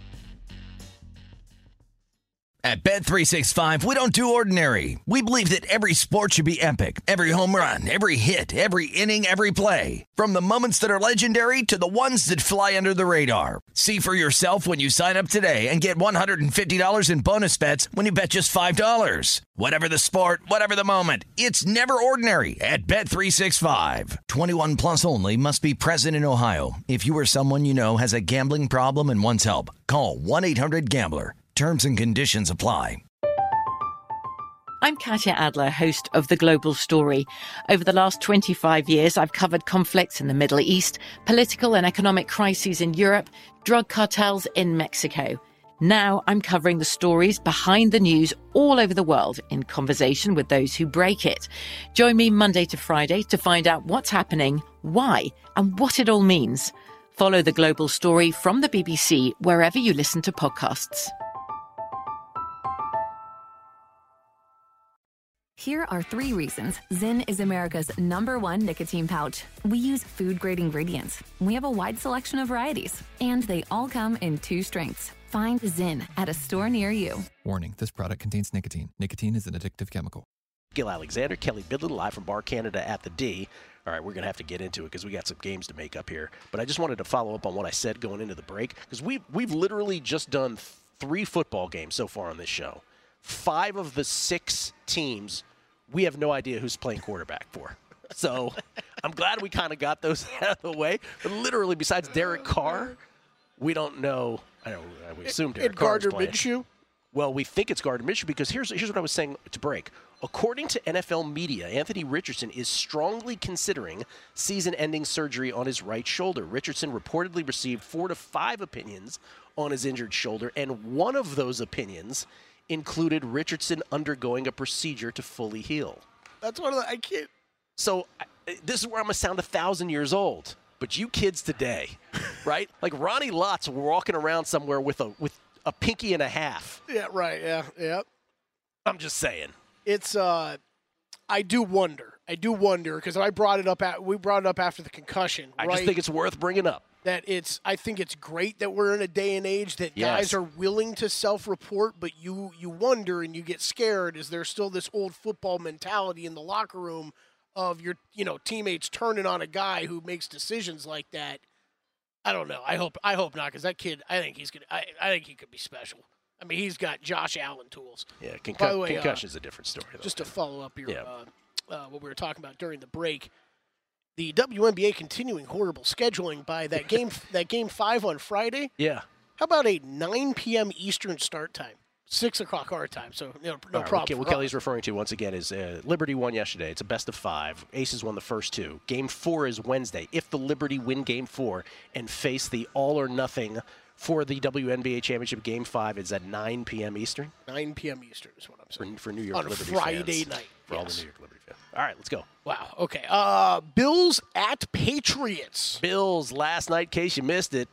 At Bet365, we don't do ordinary. We believe that every sport should be epic. Every home run, every hit, every inning, every play. From the moments that are legendary to the ones that fly under the radar. See for yourself when you sign up today and get $150 in bonus bets when you bet just $5. Whatever the sport, whatever the moment, it's never ordinary at Bet365. 21 plus only. Must be present in Ohio. If you or someone you know has a gambling problem and wants help, call 1-800-GAMBLER. Terms and conditions apply. I'm Katya Adler, host of The Global Story. Over the last 25 years, I've covered conflicts in the Middle East, political and economic crises in Europe, drug cartels in Mexico. Now I'm covering the stories behind the news all over the world in conversation with those who break it. Join me Monday to Friday to find out what's happening, why, and what it all means. Follow The Global Story from the BBC wherever you listen to podcasts. Here are 3 reasons Zyn is America's #1 nicotine pouch. We use food-grade ingredients. We have a wide selection of varieties. And they all come in 2 strengths. Find Zyn at a store near you. Warning, this product contains nicotine. Nicotine is an addictive chemical. Gil Alexander, Kelly Bidlin, live from Bar Canada at the D. All right, we're going to have to get into it because we got some games to make up here. But I just wanted to follow up on what I said going into the break because we've literally just done 3 football games so far on this show. 5 of the 6 teams we have no idea who's playing quarterback for. So I'm glad we kind of got those out of the way. But literally, besides Derek Carr, we don't know. We assume Derek Carr is playing. Minshew? Well, we think it's Gardner Minshew because here's what I was saying to break. According to NFL media, Anthony Richardson is strongly considering season-ending surgery on his right shoulder. Richardson reportedly received 4 to 5 opinions on his injured shoulder, and one of those opinions included Richardson undergoing a procedure to fully heal. That's one of the, I can't. So this is where I'm going to sound 1,000 years old. But you kids today, right? Like Ronnie Lotz walking around somewhere with a pinky and a half. Yeah, right. Yeah. I'm just saying. It's I do wonder because we brought it up after the concussion. I just think it's worth bringing up. I think it's great that we're in a day and age that guys are willing to self-report, but you wonder and you get scared. Is there still this old football mentality in the locker room of your teammates turning on a guy who makes decisions like that? I don't know. I hope not, because that kid, I think he could be special. I mean, he's got Josh Allen tools. Yeah, concussion's a different story, though. Just to follow up what we were talking about during the break. The WNBA continuing horrible scheduling by that game 5 on Friday. Yeah. How about a 9 p.m. Eastern start time? 6 o'clock our time, so no problem. What Kelly's referring to, once again, is Liberty won yesterday. It's a best of 5. Aces won the first 2. Game 4 is Wednesday. If the Liberty win Game 4 and face the all-or-nothing for the WNBA Championship, Game 5 is at 9 p.m. Eastern? 9 p.m. Eastern is what I'm saying. For New York on Liberty Friday fans. night. For all the New York Liberty fans. All right, let's go. Wow, okay. Bills at Patriots. Bills last night, in case you missed it,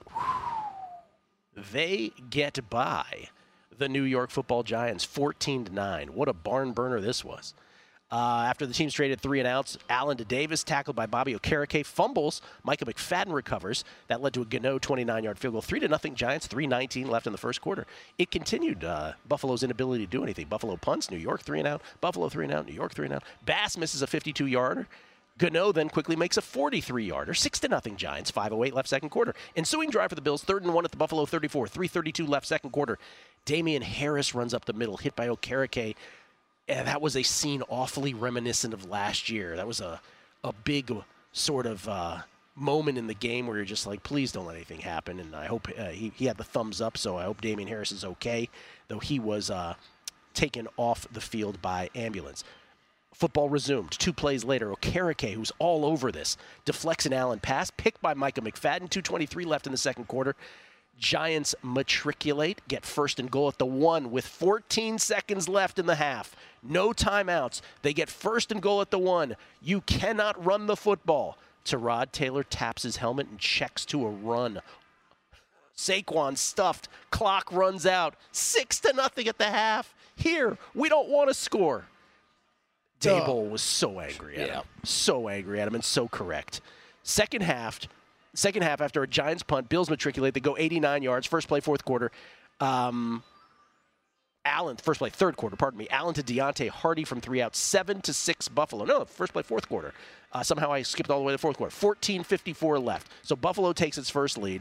they get by the New York Football Giants 14-9. What a barn burner this was. After the teams traded 3 and outs, Allen to Davis, tackled by Bobby Okereke, fumbles. Micah McFadden recovers. That led to a Gano 29-yard field goal. 3-0 Giants, 3:19 left in the first quarter. It continued Buffalo's inability to do anything. Buffalo punts, New York 3 and out, Buffalo 3 and out, New York 3 and out. Bass misses a 52-yarder. Gano then quickly makes a 43-yarder. 6-0 Giants, 5:08 left second quarter. Ensuing drive for the Bills, 3rd and 1 at the Buffalo 34, 3:32 left second quarter. Damian Harris runs up the middle, hit by Okereke. And that was a scene awfully reminiscent of last year. That was a big sort of moment in the game where you're just like, please don't let anything happen. And I hope he had the thumbs up, so I hope Damian Harris is okay, though he was taken off the field by ambulance. Football resumed. 2 plays later, Okereke, who's all over this, deflects an Allen pass, picked by Micah McFadden. 2:23 left in the second quarter. Giants matriculate, get first and goal at the 1 with 14 seconds left in the half. No timeouts. They get first and goal at the 1. You cannot run the football. Tyrod Taylor taps his helmet and checks to a run. Saquon stuffed. Clock runs out. 6-0 at the half. Here, we don't want to score. Daboll was so angry at him. So angry at him and so correct. Second half, after a Giants punt, Bills matriculate. They go 89 yards. First play, fourth quarter. Allen, first play, third quarter, pardon me. Allen to Deontay Hardy from 3 out, 7-6 Buffalo. No, first play, fourth quarter. Somehow I skipped all the way to the fourth quarter. 14:54 left. So Buffalo takes its first lead.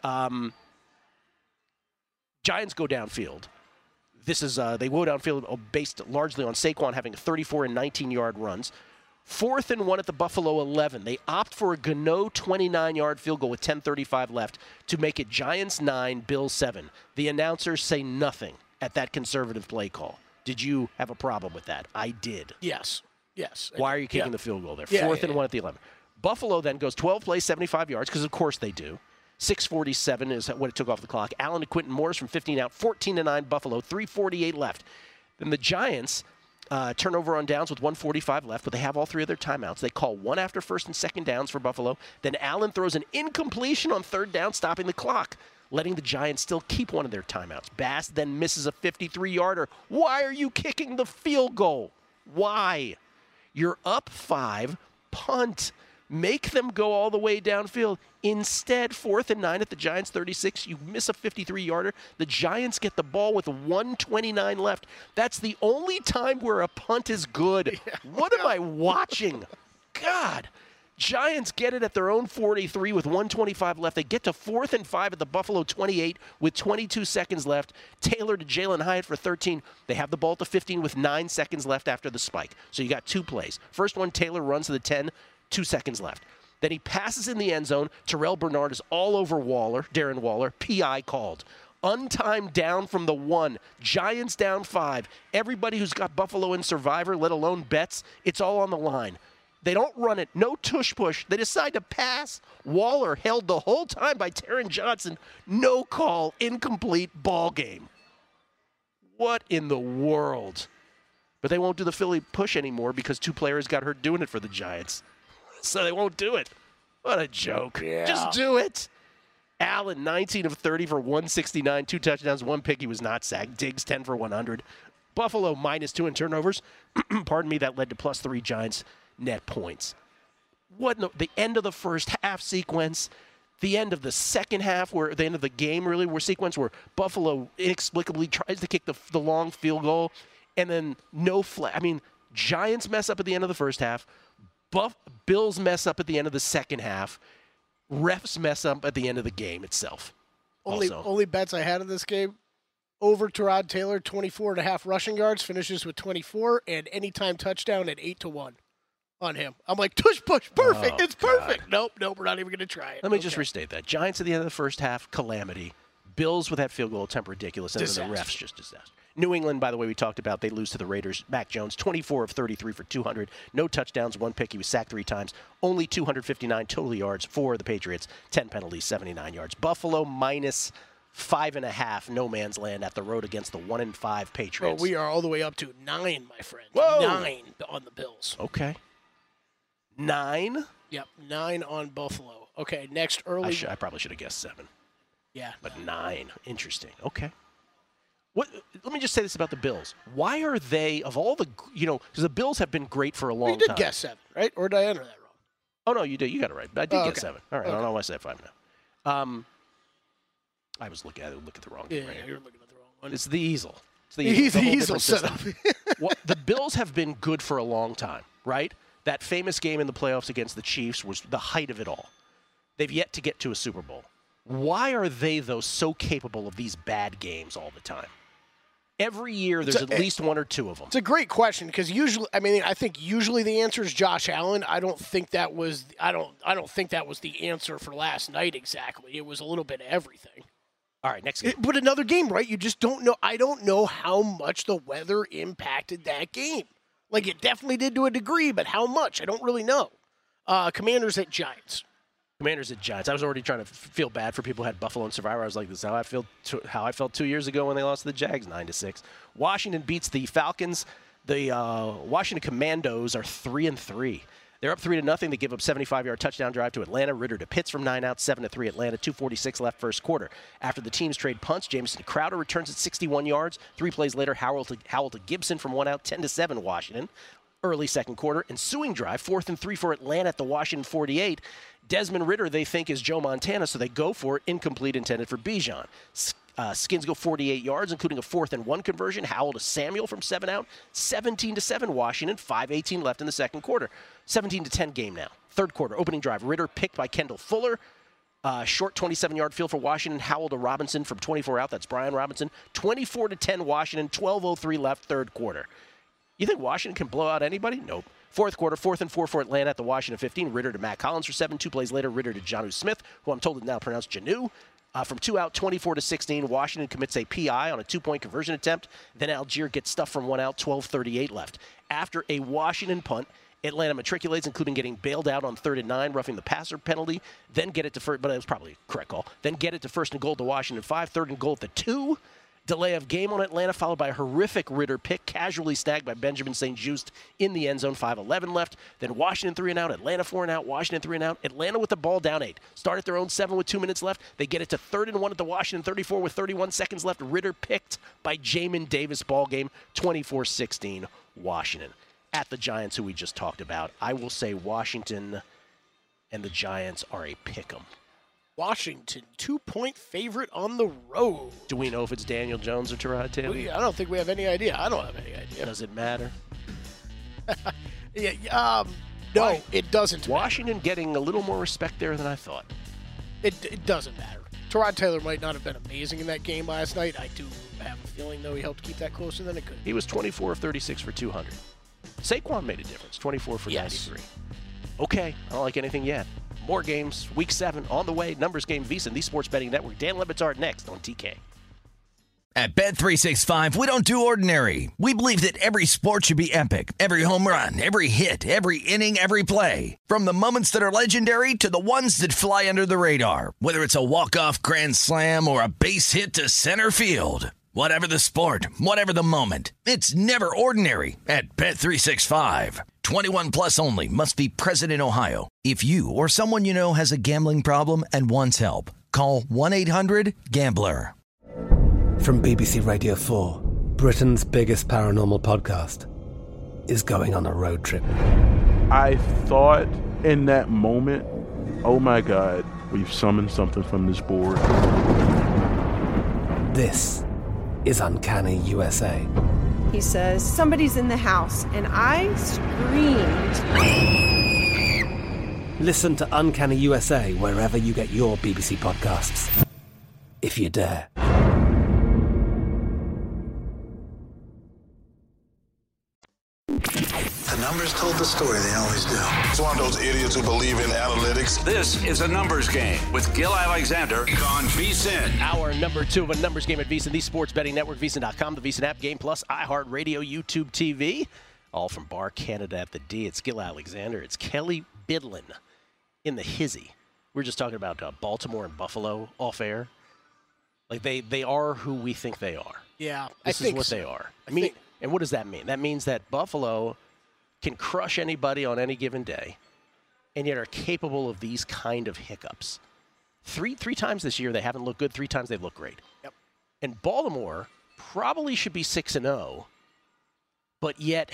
Giants go downfield. This is they go downfield based largely on Saquon having 34 and 19-yard runs. 4th and 1 at the Buffalo 11. They opt for a Gano 29-yard field goal with 10:35 left to make it Giants 9, Bills 7. The announcers say nothing at that conservative play call. Did you have a problem with that? I did. Yes. Why are you kicking the field goal there? 4th and 1 at the 11. Buffalo then goes 12 plays, 75 yards, because of course they do. 6:47 is what it took off the clock. Allen to Quentin Morris from 15 out, 14-9 Buffalo, 3:48 left. Then the Giants turnover on downs with 1:45 left, but they have all 3 of their timeouts. They call one after first and second downs for Buffalo. Then Allen throws an incompletion on third down, stopping the clock, letting the Giants still keep one of their timeouts. Bass then misses a 53-yarder. Why are you kicking the field goal? Why? You're up 5, punt. Make them go all the way downfield. Instead, 4th and 9 at the Giants 36. You miss a 53-yarder. The Giants get the ball with 1:29 left. That's the only time where a punt is good. What am I watching? God. Giants get it at their own 43 with 1:25 left. They get to 4th and 5 at the Buffalo 28 with 22 seconds left. Taylor to Jalen Hyatt for 13. They have the ball to 15 with 9 seconds left after the spike. So you got 2 plays. First one, Taylor runs to the 10, 2 seconds left. Then he passes in the end zone. Terrell Bernard is all over Waller, Darren Waller. PI called. Untimed down from the 1. Giants down 5. Everybody who's got Buffalo in Survivor, let alone bets, it's all on the line. They don't run it. No tush-push. They decide to pass. Waller held the whole time by Taron Johnson. No call. Incomplete. Ball game. What in the world? But they won't do the Philly push anymore because 2 players got hurt doing it for the Giants. So they won't do it. What a joke. Yeah. Just do it. Allen, 19 of 30 for 169, 2 touchdowns, 1 pick. He was not sacked. Diggs, 10 for 100. Buffalo, -2 in turnovers. Pardon me, that led to +3 Giants net points. The end of the first half sequence, the end of the second half, where the end of the game really, where sequence where Buffalo inexplicably tries to kick the long field goal, and then Giants mess up at the end of the first half. Bills mess up at the end of the second half. Refs mess up at the end of the game itself. Only bets I had in this game. Over Tyrod Taylor, 24.5 rushing yards, finishes with 24, and anytime touchdown at 8-1 on him. I'm like, tush push, perfect. It's perfect. Nope, we're not even going to try it. Let me just restate that. Giants at the end of the first half, calamity. Bills with that field goal attempt, ridiculous. And then the refs, just disaster. New England, by the way, we talked about, they lose to the Raiders. Mac Jones, 24 of 33 for 200. No touchdowns, 1 pick. He was sacked 3 times. Only 259 total yards for the Patriots. 10 penalties, 79 yards. Buffalo -5.5, no man's land at the road against the 1-5 Patriots. Well, we are all the way up to 9, my friend. Whoa. 9 on the Bills. Okay. 9? Yep, 9 on Buffalo. Okay, next early. I probably should have guessed 7. Yeah. But 9. Interesting. Okay. Let me just say this about the Bills. Why are they, of all the, because the Bills have been great for a long time. You did guess 7, right? Or did I enter that wrong? Oh, no, you did. You got it right. I did get 7. All right, I don't know why I said 5 now. I was looking at the wrong game right here. You're looking at the wrong one. It's the easel. It's the easel setup. The Bills have been good for a long time, right? That famous game in the playoffs against the Chiefs was the height of it all. They've yet to get to a Super Bowl. Why are they, though, so capable of these bad games all the time? Every year, there's at least 1 or 2 of them. It's a great question because usually, I think usually the answer is Josh Allen. I don't think that was the answer for last night exactly. It was a little bit of everything. All right, next game. But another game, right? You just don't know. I don't know how much the weather impacted that game. Like, it definitely did to a degree, but how much? I don't really know. Commanders at Giants. Commanders at Giants. I was already trying to feel bad for people who had Buffalo and Survivor. I was like, this is how I felt 2 years ago when they lost to the Jags 9-6. Washington beats the Falcons. The Washington Commandos are 3-3. They're up 3-0. They give up 75-yard touchdown drive to Atlanta. Ritter to Pitts from 9 out, 7-3 Atlanta. 2:46 left first quarter. After the teams trade punts, Jamison Crowder returns at 61 yards. 3 plays later, Howell to Gibson from 1 out, 10-7 Washington. Early second quarter, ensuing drive, 4th and 3 for Atlanta at the Washington 48. Desmond Ritter, they think, is Joe Montana, so they go for it. Incomplete, intended for Bijan. Skins go 48 yards, including a 4th and 1 conversion. Howell to Samuel from 7 out. 17-7 Washington. 5:18 left in the second quarter. 17-10 game now. Third quarter, opening drive. Ritter picked by Kendall Fuller. Short 27-yard field for Washington. Howell to Robinson from 24 out. That's Brian Robinson. 24-10 Washington. 12:03 left third quarter. You think Washington can blow out anybody? Nope. Fourth quarter, 4th and 4 for Atlanta at the Washington 15. Ritter to Matt Collins for 7. 2 plays later, Ritter to Jonnu Smith, who I'm told is now pronounced Janu. From 2 out, 24-16, Washington commits a PI on a 2-point conversion attempt. Then Algier gets stuffed from 1 out, 12:38 left. After a Washington punt, Atlanta matriculates, including getting bailed out on 3rd and 9, roughing the passer penalty. Then get it to first, but it was probably a correct call. Then get it to 1st and goal to Washington 5, 3rd and goal at the 2. Delay of game on Atlanta, followed by a horrific Ritter pick, casually snagged by Benjamin St-Juste in the end zone. 5:11 left. Then Washington 3 and out, Atlanta 4 and out, Washington 3 and out. Atlanta with the ball down 8. Start at their own 7 with 2 minutes left. They get it to 3rd and 1 at the Washington 34 with 31 seconds left. Ritter picked by Jamin Davis. Ball game 24-16 Washington. At the Giants, who we just talked about, I will say Washington and the Giants are a pick-em. Washington, 2-point favorite on the road. Do we know if it's Daniel Jones or Tyrod Taylor? I don't think we have any idea. I don't have any idea. Does it matter? No, it doesn't matter. Washington getting a little more respect there than I thought. It doesn't matter. Tyrod Taylor might not have been amazing in that game last night. I do have a feeling, though, he helped keep that closer than it could. He was 24 of 36 for 200. Saquon made a difference, 24 for 93. Okay, I don't like anything yet. More games, Week 7 on the way. Numbers game, VSiN, the Sports Betting Network. Dan Le Batard next on TK. At Bet365, we don't do ordinary. We believe that every sport should be epic. Every home run, every hit, every inning, every play. From the moments that are legendary to the ones that fly under the radar. Whether it's a walk-off grand slam or a base hit to center field. Whatever the sport, whatever the moment. It's never ordinary at Bet365. 21 plus only. Must be present in Ohio. If you or someone you know has a gambling problem and wants help, call 1-800-GAMBLER. From BBC Radio 4, Britain's biggest paranormal podcast is going on a road trip. I thought in that moment, oh my God, we've summoned something from this board. This is Uncanny USA. He says, somebody's in the house, and I screamed. Listen to Uncanny USA wherever you get your BBC podcasts, if you dare. The numbers told the story, they always do. It's one of those idiots who believe in analytics. This is a numbers game with Gil Alexander on VSiN. Hour number 2 of a numbers game at VSiN, the Sports Betting Network, VSiN.com, the VSiN app, Game Plus, iHeartRadio, YouTube TV. All from Bar Canada at the D. It's Gil Alexander. It's Kelly Bidlin in the hizzy. We were just talking about Baltimore and Buffalo off air. Like, they are who we think they are. Yeah, This is what they are. And what does that mean? That means that Buffalo can crush anybody on any given day and yet are capable of these kind of hiccups. Three times this year they haven't looked good. 3 times they've looked great. Yep. And Baltimore probably should be 6-0, but yet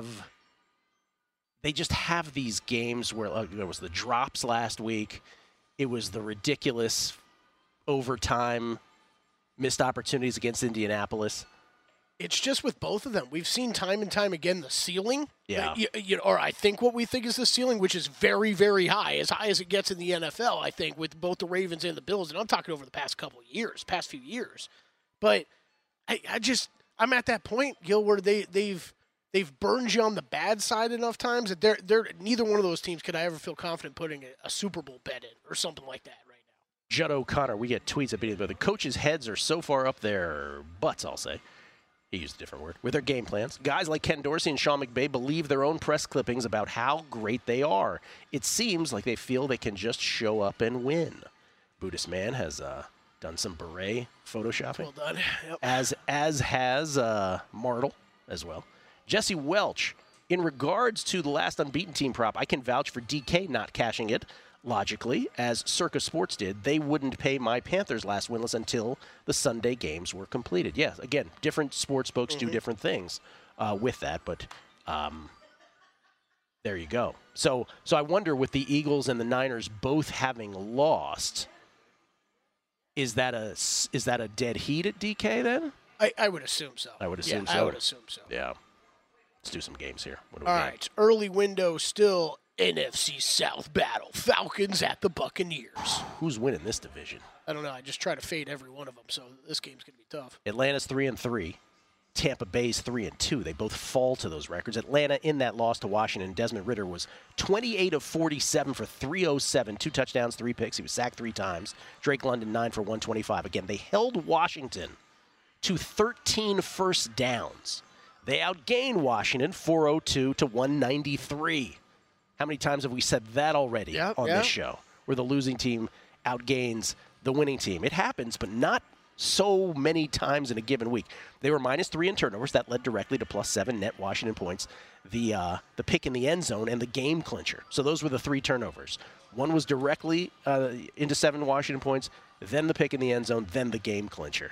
they just have these games where there was the drops last week. It was the ridiculous overtime missed opportunities against Indianapolis. It's just with both of them. We've seen time and time again the ceiling. Yeah. Or I think what we think is the ceiling, which is very, very high as it gets in the NFL, I think, with both the Ravens and the Bills. And I'm talking over the past few years. But I'm at that point, Gil, where they've burned you on the bad side enough times that they're neither one of those teams could I ever feel confident putting a Super Bowl bet in or something like that right now. Judd O'Connor, we get tweets at the coaches' heads are so far up their butts, I'll say. He used a different word. With their game plans. Guys like Ken Dorsey and Sean McVay believe their own press clippings about how great they are. It seems like they feel they can just show up and win. Buddhist Man has done some beret photoshopping. Well done. Yep. As has Martle as well. Jesse Welch, in regards to the last unbeaten team prop, I can vouch for DK not cashing it. Logically, as Circa Sports did, they wouldn't pay my Panthers last winless until the Sunday games were completed. Yes, again, different sports books do different things with that, but there you go. So I wonder, with the Eagles and the Niners both having lost, is that a dead heat at DK then? I would assume so. I would assume so. so. I would assume so. Yeah. Let's do some games here. What do All we got? right, early window still. NFC South battle. Falcons at the Buccaneers. Who's winning this division? I don't know. I just try to fade every one of them, so this game's going to be tough. Atlanta's 3-3. Tampa Bay's 3-2. They both fall to those records. Atlanta, in that loss to Washington, Desmond Ridder was 28 of 47 for 307, 2 touchdowns, 3 picks. He was sacked 3 times. Drake London 9 for 125. Again, they held Washington to 13 first downs. They outgained Washington 402 to 193. How many times have we said that already on this show, where the losing team outgains the winning team? It happens, but not so many times in a given week. They were -3 in turnovers. That led directly to +7 net Washington points. The pick in the end zone and the game clincher. So those were the 3 turnovers. One was directly into 7 Washington points, then the pick in the end zone, then the game clincher.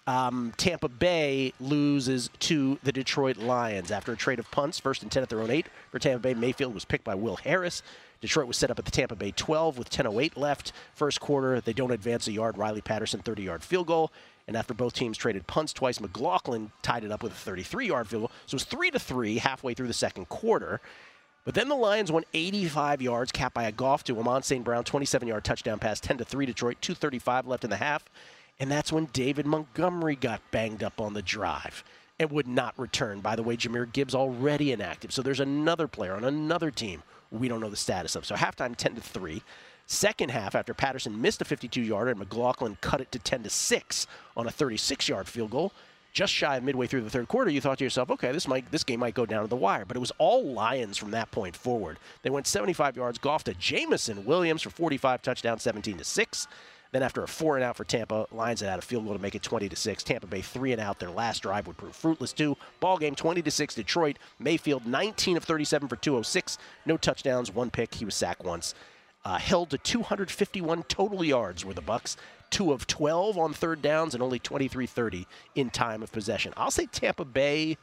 Tampa Bay loses to the Detroit Lions after a trade of punts, 1st and 10 at their own 8 for Tampa Bay. Mayfield was picked by Will Harris. Detroit was set up at the Tampa Bay 12 with 10:08 left. First quarter, they don't advance a yard. Riley Patterson, 30-yard field goal. And after both teams traded punts twice, McLaughlin tied it up with a 33-yard field goal. So it was 3-3 halfway through the second quarter. But then the Lions won 85 yards, capped by a Goff to Amon St. Brown, 27-yard touchdown pass, 10-3 Detroit, 2:35 left in the half. And that's when David Montgomery got banged up on the drive and would not return. By the way, Jahmyr Gibbs already inactive. So there's another player on another team we don't know the status of. So halftime 10-3. Second half, after Patterson missed a 52-yarder and McLaughlin cut it to 10-6 on a 36-yard field goal, just shy of midway through the third quarter, you thought to yourself, okay, this game might go down to the wire. But it was all Lions from that point forward. They went 75 yards. Goff to Jameson Williams for 45 touchdowns, 17-6. Then after a 4-and-out for Tampa, Lions had a field goal to make it 20-6. Tampa Bay 3-and-out. Their last drive would prove fruitless too. Ball game 20-6 Detroit. Mayfield 19 of 37 for 206. No touchdowns, 1 pick. He was sacked once. Held to 251 total yards were the Bucs. 2 of 12 on third downs and only 23-30 in time of possession. I'll say Tampa Bay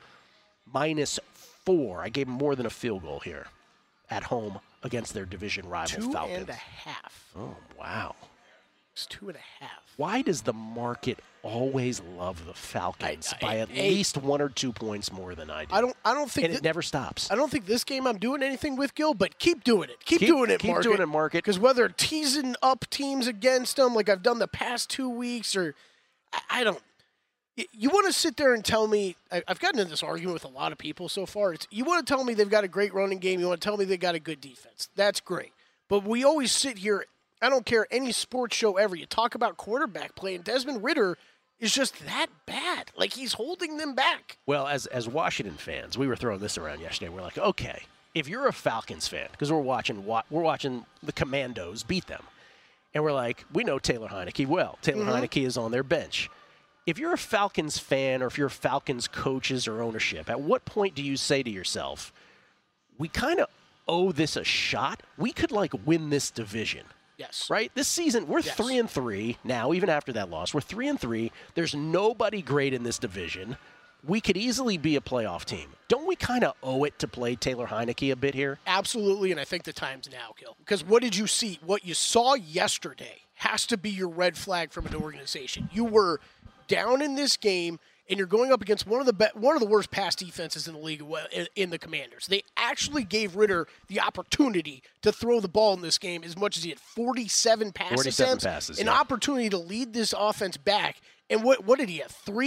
-4. I gave them more than a field goal here at home against their division rival Falcons. 2.5. Oh, wow. It's 2.5. Why does the market always love the Falcons by at least 1 or 2 points more than I do? I don't think it never stops. I don't think this game I'm doing anything with, Gil, but keep doing it. Keep doing it, Keep doing it, market. Because whether teasing up teams against them like I've done the past 2 weeks, or I don't. You want to sit there and tell me, I've gotten into this argument with a lot of people so far. You want to tell me they've got a great running game. You want to tell me they've got a good defense. That's great. But we always sit here, I don't care any sports show ever, you talk about quarterback play, and Desmond Ridder is just that bad. Like, he's holding them back. Well, as Washington fans, we were throwing this around yesterday. We're like, okay, if you're a Falcons fan, because we're watching the Commandos beat them, and we're like, we know Taylor Heineke well. Taylor Heineke is on their bench. If you're a Falcons fan, or if you're Falcons coaches or ownership, at what point do you say to yourself, we kind of owe this a shot? We could, win this division. Yes. Right? This season, we're 3-3 now, even after that loss. We're 3-3. There's nobody great in this division. We could easily be a playoff team. Don't we kind of owe it to play Taylor Heineke a bit here? Absolutely, and I think the time's now, Gil. Because what did you see? What you saw yesterday has to be your red flag from an organization. You were down in this game, and you're going up against one of the worst pass defenses in the league in the Commanders. They actually gave Ridder the opportunity to throw the ball in this game as much as he had 47 pass attempts. Passes, an opportunity to lead this offense back. And what did he have? Three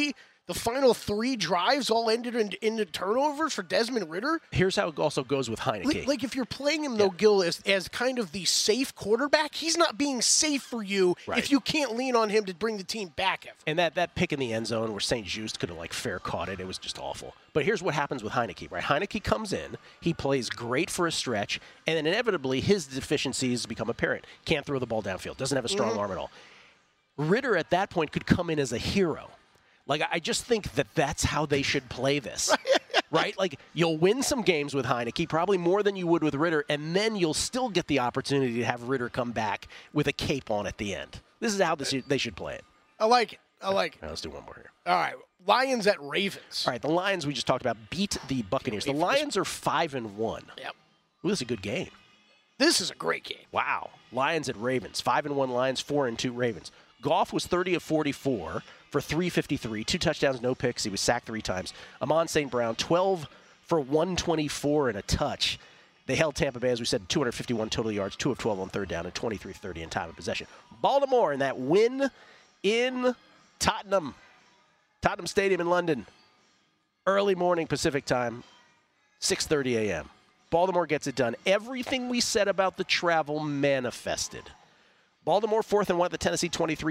the final 3 drives all ended in turnovers for Desmond Ridder. Here's how it also goes with Heineke. Like if you're playing him, though, Gil, as kind of the safe quarterback, he's not being safe for you if you can't lean on him to bring the team back ever. And that pick in the end zone where St. Just could have, fair caught it, it was just awful. But here's what happens with Heineke, right? Heineke comes in, he plays great for a stretch, and then inevitably his deficiencies become apparent. Can't throw the ball downfield, doesn't have a strong arm at all. Ridder at that point could come in as a hero. I just think that's how they should play this, right? You'll win some games with Heineke, probably more than you would with Ridder, and then you'll still get the opportunity to have Ridder come back with a cape on at the end. This is how they should play it. I like it. All right, let's do one more here. All right, Lions at Ravens. All right, the Lions we just talked about beat the Buccaneers. The Lions are 5-1. Yep. Ooh, this is a good game. This is a great game. Wow. Lions at Ravens. 5-1 Lions, 4-2 Ravens. Goff was 30 of 44 for 353, 2 touchdowns, no picks. He was sacked 3 times. Amon St. Brown, 12 for 124 and a touch. They held Tampa Bay, as we said, 251 total yards, 2 of 12 on third down, and 23-30 in time of possession. Baltimore in that win in Tottenham Stadium in London. Early morning Pacific time, 6:30 a.m. Baltimore gets it done. Everything we said about the travel manifested. Baltimore 4th and 1 at the Tennessee 23,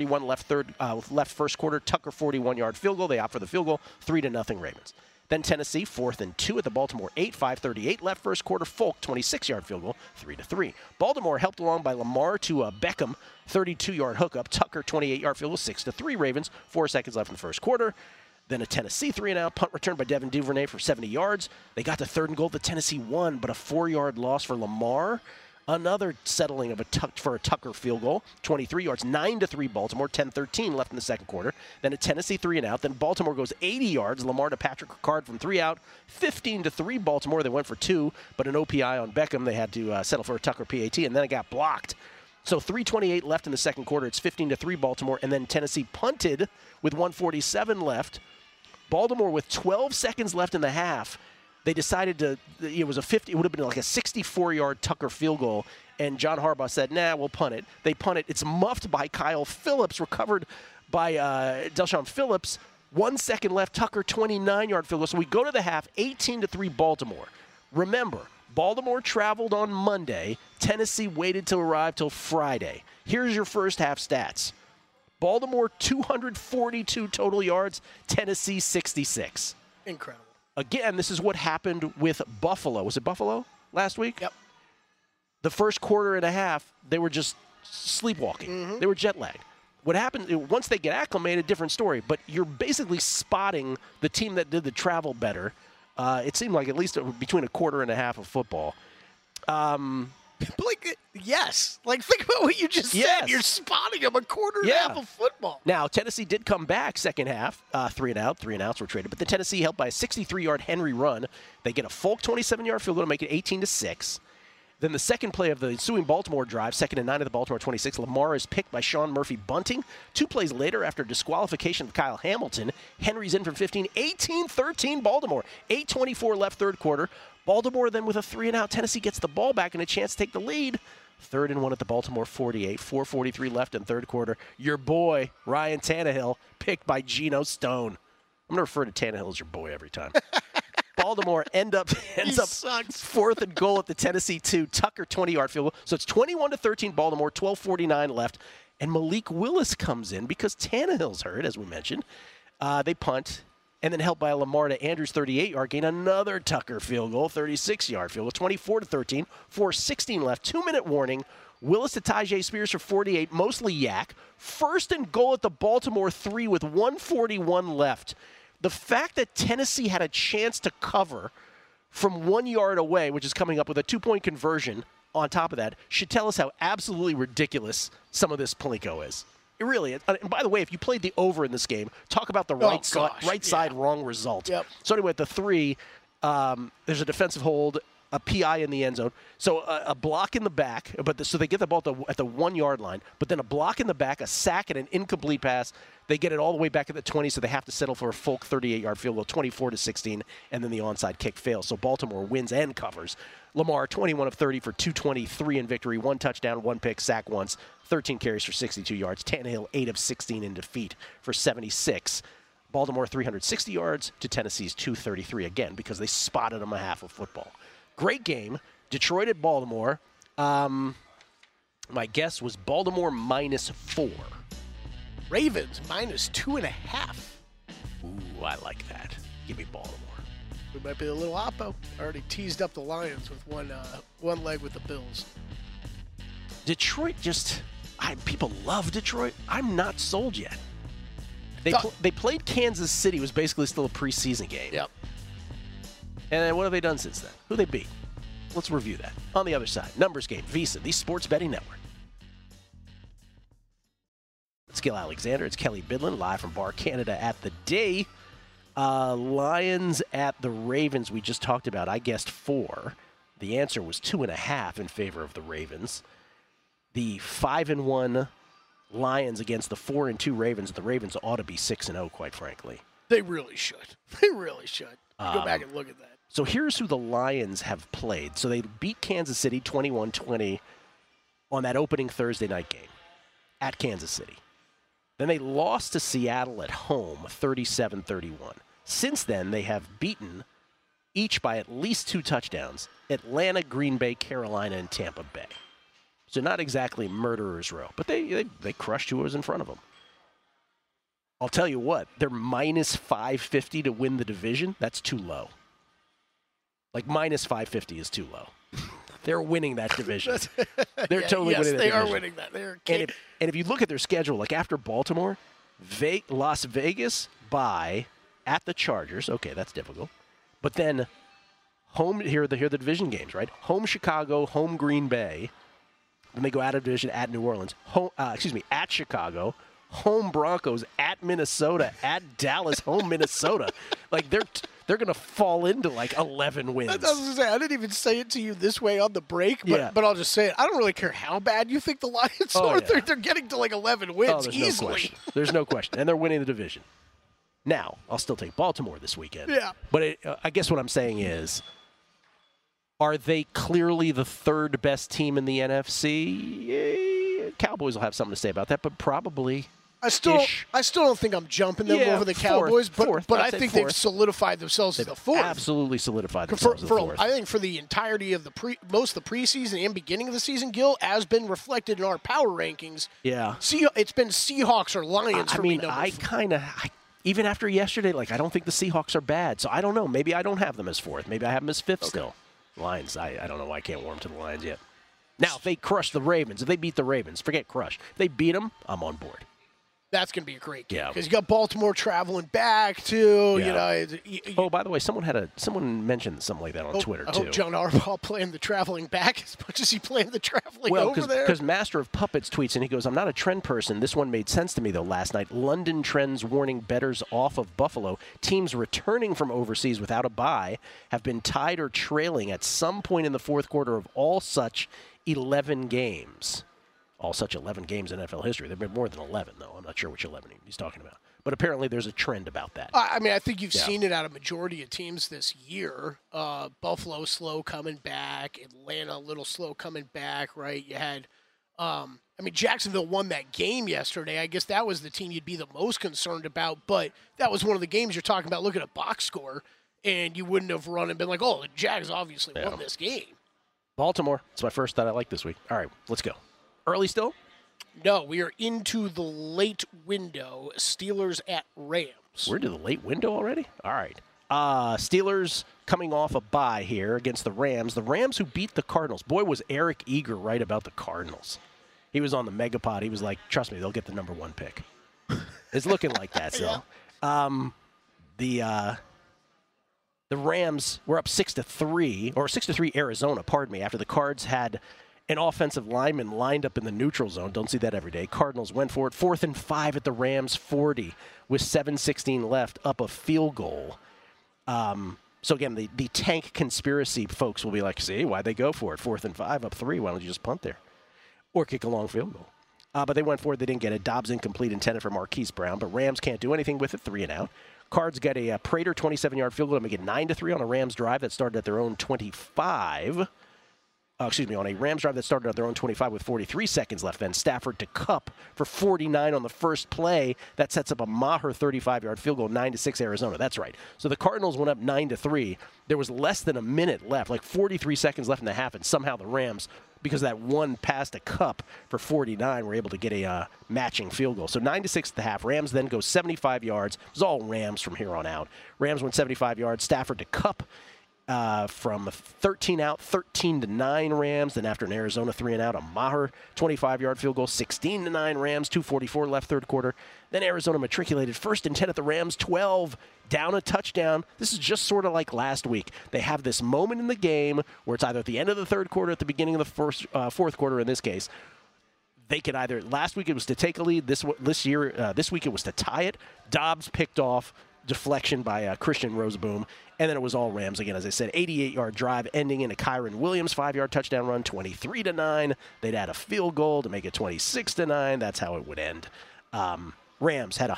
10:31 left first quarter. Tucker 41-yard field goal. They opt for the field goal. 3-0 Ravens. Then Tennessee 4th and 2 at the Baltimore 8, 5:38 left first quarter. Folk 26-yard field goal. 3-3. Baltimore helped along by Lamar to Beckham 32-yard hookup. Tucker 28-yard field goal. 6-3 Ravens. 4 seconds left in the first quarter. Then a Tennessee 3-and-out punt return by Devin Duvernay for 70 yards. They got to 3rd and goal. The Tennessee won, but a 4-yard loss for Lamar. Another settling of a Tucker field goal, 23 yards, 9-3 Baltimore, 10:13 left in the second quarter. Then a Tennessee 3-and-out. Then Baltimore goes 80 yards. Lamar to Patrick Ricard from 3 out, 15-3 Baltimore. They went for 2, but an OPI on Beckham. They had to settle for a Tucker PAT, and then it got blocked. So 3:28 left in the second quarter. It's 15-3 Baltimore, and then Tennessee punted with 1:47 left. Baltimore with 12 seconds left in the half. They decided it would have been like a 64-yard Tucker field goal, and John Harbaugh said, nah, we'll punt it. They punt it. It's muffed by Kyle Phillips, recovered by Delshon Phillips. 1 second left, Tucker 29-yard field goal. So we go to the half, 18-3 Baltimore. Remember, Baltimore traveled on Monday. Tennessee waited to arrive till Friday. Here's your first half stats. Baltimore 242 total yards, Tennessee 66. Incredible. Again, this is what happened with Buffalo. Was it Buffalo last week? Yep. The first quarter and a half, they were just sleepwalking. Mm-hmm. They were jet lagged. What happened, once they get acclimated, different story. But you're basically spotting the team that did the travel better. It seemed like at least between a quarter and a half of football. Yes. Think about what you just said. You're spotting them a quarter and a half of football. Now, Tennessee did come back second half. 3-and-out. 3-and-outs were traded. But the Tennessee helped by a 63-yard Henry run. They get a Folk 27-yard field goal to make it 18-6. Then the second play of the ensuing Baltimore drive, 2nd and 9 at the Baltimore 26. Lamar is picked by Sean Murphy bunting. 2 plays later, after disqualification of Kyle Hamilton, Henry's in from 15. 18-13 Baltimore. 8:24 left third quarter. Baltimore then with a 3-and-out. Tennessee gets the ball back and a chance to take the lead. 3rd and 1 at the Baltimore 48. 4:43 left in third quarter. Your boy, Ryan Tannehill, picked by Geno Stone. I'm going to refer to Tannehill as your boy every time. Baltimore ends up 4th and goal at the Tennessee 2. Tucker 20-yard field goal. So it's 21-13 Baltimore, 12:49 left. And Malik Willis comes in because Tannehill's hurt, as we mentioned. They punt. And then helped by Lamar to Andrews' 38-yard gain. Another Tucker field goal, 36-yard field goal, 24-13, 4:16 left. 2-minute warning. Willis to Tyjae Spears for 48, mostly yak. 1st and goal at the Baltimore 3 with 1:41 left. The fact that Tennessee had a chance to cover from 1 yard away, which is coming up with a 2-point conversion on top of that, should tell us how absolutely ridiculous some of this Plinko is. It really is. And by the way, if you played the over in this game, talk about the right side wrong result. Yep. So anyway, at the 3, there's a defensive hold, a PI in the end zone. So a block in the back, so they get the ball at the 1 yard line, but then a block in the back, a sack, and an incomplete pass. They get it all the way back at the 20, so they have to settle for a Folk 38-yard field goal, 24-16, and then the onside kick fails. So Baltimore wins and covers. Lamar, 21 of 30 for 223 in victory, 1 touchdown, 1 pick, sack once, 13 carries for 62 yards. Tannehill, 8 of 16 in defeat for 76. Baltimore 360 yards to Tennessee's 233 again because they spotted them a half of football. Great game. Detroit at Baltimore. My guess was Baltimore -4. Ravens -2.5. Ooh, I like that. Give me Baltimore. We might be a little oppo. I already teased up the Lions with one leg with the Bills. Detroit people love Detroit. I'm not sold yet. They played Kansas City. It was basically still a preseason game. Yep. And what have they done since then? Who they beat? Let's review that. On the other side, numbers game, VSiN, the Sports Betting Network. It's Gil Alexander. It's Kelly Bidlin, live from Bar Canada at the day. Lions at the Ravens, we just talked about. I guessed 4. The answer was 2.5 in favor of the Ravens. The 5-1 Lions against the 4-2 Ravens. The Ravens ought to be 6-0, quite frankly. They really should. They really should. Go back and look at that. So here's who the Lions have played. So they beat Kansas City 21-20 on that opening Thursday night game at Kansas City. Then they lost to Seattle at home 37-31. Since then, they have beaten, each by at least 2 touchdowns, Atlanta, Green Bay, Carolina, and Tampa Bay. So not exactly murderer's row, but they crushed who was in front of them. I'll tell you what, they're -550 to win the division. That's too low. Like -550 is too low. They're winning that division. They're totally winning that division. Yes, they are winning that. And if you look at their schedule, like after Baltimore, Las Vegas bye at the Chargers. Okay, that's difficult. But then home, here are the division games, right? Home Chicago, home Green Bay. Then they go out of division at New Orleans. At Chicago. Home Broncos, at Minnesota, at Dallas, home Minnesota. Like they're going to fall into like 11 wins. I was going to say, I didn't even say it to you this way on the break, but I'll just say it. I don't really care how bad you think the Lions are. Yeah. They're getting to like 11 wins easily. There's no question. And they're winning the division. Now, I'll still take Baltimore this weekend. Yeah. But I guess what I'm saying is, are they clearly the third best team in the NFC? Cowboys will have something to say about that, but probably. I still don't think I'm jumping them over the Cowboys, but I think they've solidified themselves as the fourth. Absolutely solidied themselves as the fourth. I think for the entirety of most of the preseason and beginning of the season, Gil, as been reflected in our power rankings. Yeah, it's been Seahawks or Lions for me. Even after yesterday, I don't think the Seahawks are bad. So I don't know. Maybe I don't have them as fourth. Maybe I have them as fifth still. Lions, I don't know why I can't warm to the Lions yet. Now, if they crush the Ravens, if they beat the Ravens, forget crush. If they beat them, I'm on board. That's going to be a great game because you got Baltimore traveling back too. Yeah. By the way, someone mentioned something like that on Twitter too. I hope John Harbaugh playing the traveling back as much as he playing the traveling over there. Because Master of Puppets tweets and he goes, "I'm not a trend person. This one made sense to me though last night. London trends warning bettors off of Buffalo. Teams returning from overseas without a bye have been tied or trailing at some point in the fourth quarter of all such 11 games." All such 11 games in NFL history. There have been more than 11, though. I'm not sure which 11 he's talking about. But apparently there's a trend about that. I think you've seen it out of majority of teams this year. Buffalo slow coming back. Atlanta a little slow coming back, right? You had, Jacksonville won that game yesterday. I guess that was the team you'd be the most concerned about. But that was one of the games you're talking about. Look at a box score, and you wouldn't have run and been like, oh, the Jags obviously won this game. Baltimore. It's my first that I like this week. All right, let's go. Early still? No, we are into the late window. Steelers at Rams. We're into the late window already? All right. Steelers coming off a bye here against the Rams. The Rams who beat the Cardinals. Boy, was Eric Eager right about the Cardinals. He was on the Megapod. He was like, trust me, they'll get the number 1 pick. It's looking like that, so. The Rams were up 6-3 Arizona, after the Cards had an offensive lineman lined up in the neutral zone. Don't see that every day. Cardinals went for it. 4th and 5 at the Rams 40 with 7:16 left, up a field goal. So again, the tank conspiracy folks will be like, see, why'd they go for it? 4th and 5, up 3. Why don't you just punt there? Or kick a long field goal. But they went for it. They didn't get it. Dobbs incomplete, intended for Marquise Brown. But Rams can't do anything with it. 3 and out. Cards get a Prater 27-yard field goal to make it 9-3 on a Rams drive that started at their own 25. on a Rams drive that started at their own 25 with 43 seconds left. Then Stafford to Kupp for 49 on the first play. That sets up a Maher 35-yard field goal, 9-6 Arizona. That's right. So the Cardinals went up 9-3. There was less than a minute left, like 43 seconds left in the half, and somehow the Rams, because of that one pass to Kupp for 49, were able to get a matching field goal. So 9-6 at the half. Rams then go 75 yards. It was all Rams from here on out. Rams went 75 yards. Stafford to Kupp. From 13 out, 13-9 Rams. Then after an Arizona 3-and-out, a Maher 25-yard field goal, 16-9 Rams, 2:44 left third quarter. Then Arizona matriculated 1st and 10 at the Rams, 12, down a touchdown. This is just sort of like last week. They have this moment in the game where it's either at the end of the third quarter, at the beginning of the fourth quarter in this case. They could either, last week it was to take a lead, this week it was to tie it. Dobbs picked off, deflection by Christian Rozeboom. And then it was all Rams again, as I said. 88-yard drive ending in a Kyron Williams 5-yard touchdown run, 23-9. They'd add a field goal to make it 26-9. That's how it would end. Rams had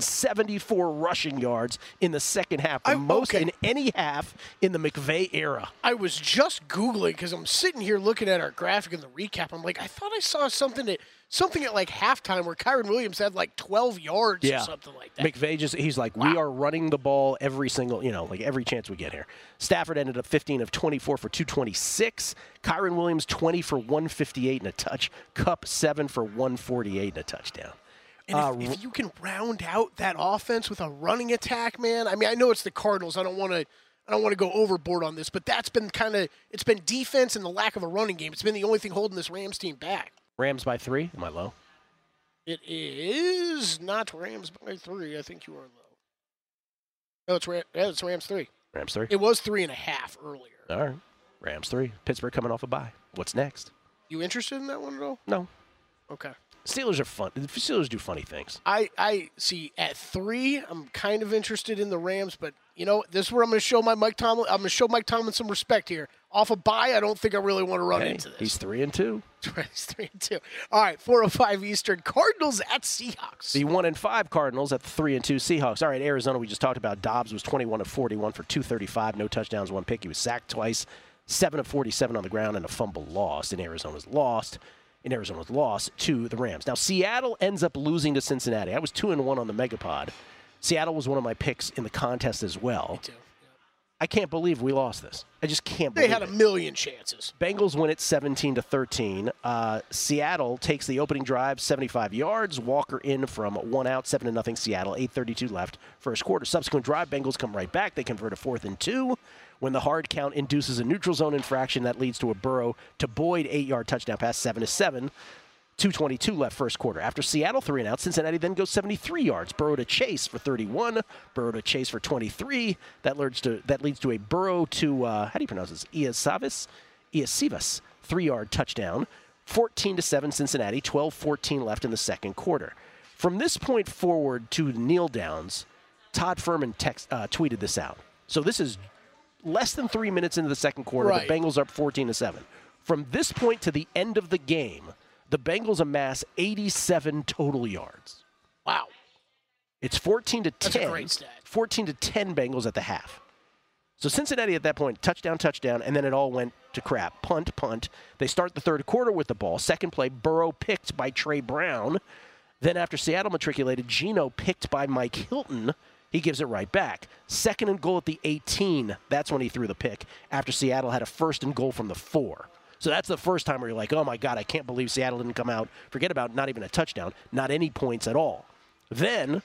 174 rushing yards in the second half, the most in any half in the McVay era. I was just Googling because I'm sitting here looking at our graphic and the recap. I'm like, I thought I saw something at like halftime where Kyron Williams had like 12 yards or something like that. McVay he's like, we are running the ball every single, like every chance we get here. Stafford ended up 15 of 24 for 226. Kyron Williams 20 for 158 and a touch. Kupp 7 for 148 and a touchdown. And if you can round out that offense with a running attack, man. I mean, I know it's the Cardinals. I don't want to go overboard on this, but that's been it's been defense and the lack of a running game. It's been the only thing holding this Rams team back. Rams by 3? Am I low? It is not Rams by 3. I think you are low. No, it's Rams 3. Rams 3? It was 3.5 earlier. All right. Rams 3. Pittsburgh coming off a bye. What's next? You interested in that one at all? No. Okay. Steelers are fun. The Steelers do funny things. I see at 3, I'm kind of interested in the Rams, but this is where I'm going to show Mike Tomlin. I'm going to show Mike Tomlin some respect here. Off a bye, I don't think I really want to run into this. He's 3-2. He's 3-2. All right, 4:05 Eastern. Cardinals at Seahawks. The 1-5 Cardinals at the 3-2 Seahawks. All right, Arizona. We just talked about Dobbs was 21 of 41 for 235, no touchdowns, 1 pick. He was sacked twice, 7 of 47 on the ground, and a fumble lost. And Arizona's loss to the Rams. Now, Seattle ends up losing to Cincinnati. I was 2-1 on the Megapod. Seattle was one of my picks in the contest as well. Me too. Yeah. I can't believe we lost this. I just can't believe it. They had a million chances. Bengals win it 17-13. Seattle takes the opening drive, 75 yards. Walker in from 1 out, 7-0 Seattle, 8:32 left first quarter. Subsequent drive, Bengals come right back. They convert a 4th and 2. When the hard count induces a neutral zone infraction, that leads to a Burrow to Boyd 8-yard touchdown pass, 7-7. 2:22 left first quarter. After Seattle 3-and-out, Cincinnati then goes 73 yards. Burrow to Chase for 31. Burrow to Chase for 23. That leads to a Burrow to, how do you pronounce this? Iasivas, 3-yard touchdown. 14-7 Cincinnati, 12:14 left in the second quarter. From this point forward to kneel downs, Todd Furman tweeted this out. So this is less than 3 minutes into the second quarter. Right. The Bengals are up 14-7. From this point to the end of the game, the Bengals amass 87 total yards. Wow. It's 14-10. That's a great stat. 14-10 Bengals at the half. So Cincinnati at that point, touchdown, and then it all went to crap. Punt. They start the third quarter with the ball. Second play, Burrow picked by Trey Brown. Then after Seattle matriculated, Geno picked by Mike Hilton. He gives it right back. 2nd and goal at the 18. That's when he threw the pick after Seattle had a 1st and goal from the 4. So that's the first time where you're like, oh, my God, I can't believe Seattle didn't come out. Forget about not even a touchdown, not any points at all. Then,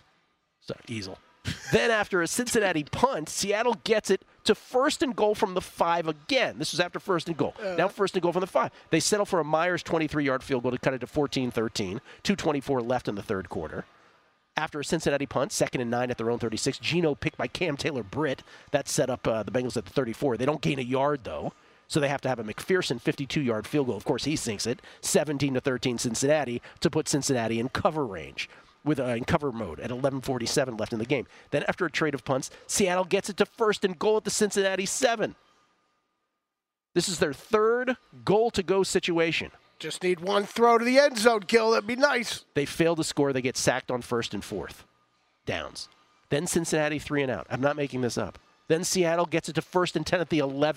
Then after a Cincinnati punt, Seattle gets it to 1st and goal from the 5 again. This was after 1st and goal. Now 1st and goal from the 5. They settle for a Myers 23-yard field goal to cut it to 14-13. 2:24 left in the third quarter. After a Cincinnati punt, 2nd and 9 at their own 36. Geno picked by Cam Taylor-Britt. That set up the Bengals at the 34. They don't gain a yard, though. So they have to have a McPherson 52-yard field goal. Of course, he sinks it. 17-13 Cincinnati to put Cincinnati in cover range in cover mode at 11:47 left in the game. Then after a trade of punts, Seattle gets it to 1st and goal at the Cincinnati 7. This is their 3rd goal-to-go situation. Just need one throw to the end zone, Gil. That'd be nice. They fail to score. They get sacked on 1st and 4th downs. Then Cincinnati 3-and-out. I'm not making this up. Then Seattle gets it to 1st and 10 at the 11.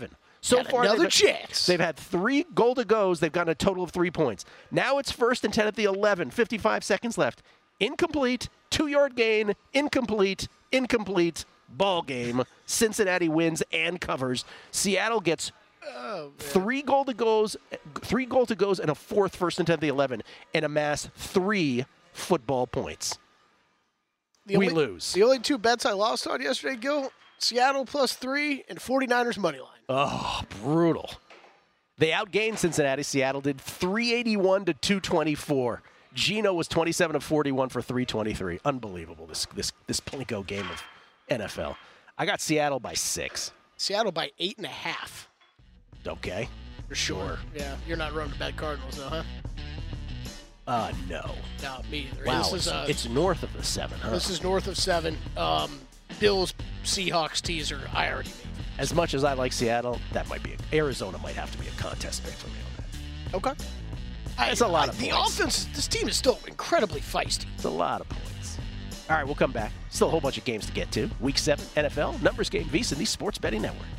So far, another chance. They've had 3 goal-to-goes. They've gotten a total of 3 points. Now it's 1st and 10 at the 11. 55 seconds left. Incomplete. 2-yard gain. Incomplete. Ball game. Cincinnati wins and covers. Seattle gets 3 goal-to-goes, and a 4th 1st and 10 at the 11, and amass 3 football points. We lose. The only 2 bets I lost on yesterday, Gil, Seattle +3 and 49ers money line. Oh, brutal. They outgained Cincinnati. Seattle did 381 to 224. Geno was 27 of 41 for 323. Unbelievable, this Plinko game of NFL. I got Seattle by 6. Seattle by 8.5. Okay. For sure. Yeah, you're not running to bet Cardinals, though, huh? No. No, me either. Wow, it's north of the 7, huh? This is north of 7. Bills, Seahawks teaser, I already made. As much as I like Seattle, that might be Arizona might have to be a contest pick for me on that. Okay. It's a lot of the points. offense, this team is still incredibly feisty. It's a lot of points. All right, we'll come back. Still a whole bunch of games to get to. Week 7, NFL, Numbers Game, VSiN, the Sports Betting Network.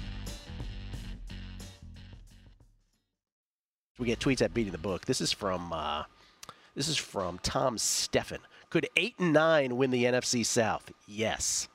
We get tweets at Beating the Book. This is from Tom Steffen. Could 8-9 win the NFC South? Yes.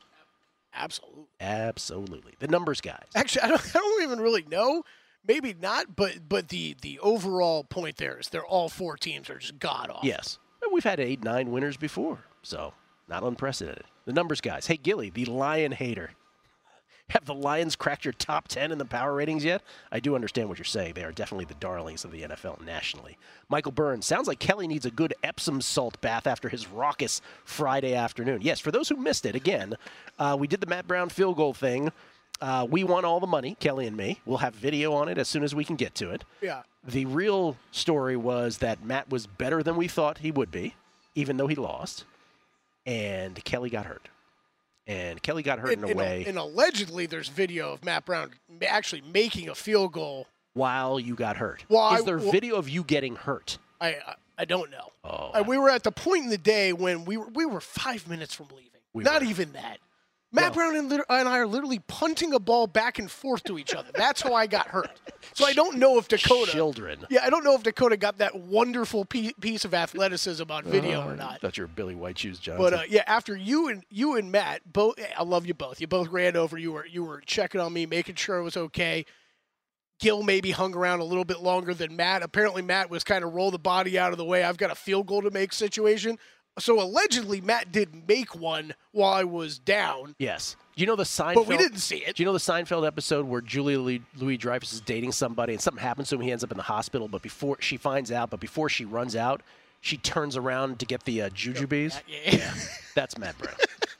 Absolutely. The numbers guys. Actually, I don't even really know. Maybe not, but the overall point there is they're all 4 teams are just god awful. Yes. We've had 8-9 winners before, so not unprecedented. The numbers guys. Hey, Gilly, the Lion hater. Have the Lions cracked your top 10 in the power ratings yet? I do understand what you're saying. They are definitely the darlings of the NFL nationally. Michael Burns, sounds like Kelly needs a good Epsom salt bath after his raucous Friday afternoon. Yes, for those who missed it, again, we did the Matt Brown field goal thing. We won all the money, Kelly and me. We'll have video on it as soon as we can get to it. Yeah. The real story was that Matt was better than we thought he would be, even though he lost, and Kelly got hurt. And Kelly got hurt in a way. And allegedly, there's video of Matt Brown actually making a field goal while you got hurt. Is there video of you getting hurt? I don't know. Oh, we were at the point in the day when we were 5 minutes from leaving. Not even that. Matt Brown and I are literally punting a ball back and forth to each other. That's how I got hurt. So I don't know if Dakota. Children. Yeah, I don't know if Dakota got that wonderful piece of athleticism on video or not. That's your Billy White Shoes, Johnson. But after you and Matt both, I love you both. You both ran over. You were checking on me, making sure it was okay. Gil maybe hung around a little bit longer than Matt. Apparently, Matt was kind of roll the body out of the way. I've got a field goal to make situation. So allegedly, Matt did make one while I was down. Yes. You know the Seinfeld. But we didn't see it. Do you know the Seinfeld episode where Julia Louis-Dreyfus is dating somebody and something happens to him? He ends up in the hospital, but before she finds out, but before she runs out, she turns around to get the jujubes. Yeah. That's Matt Brown.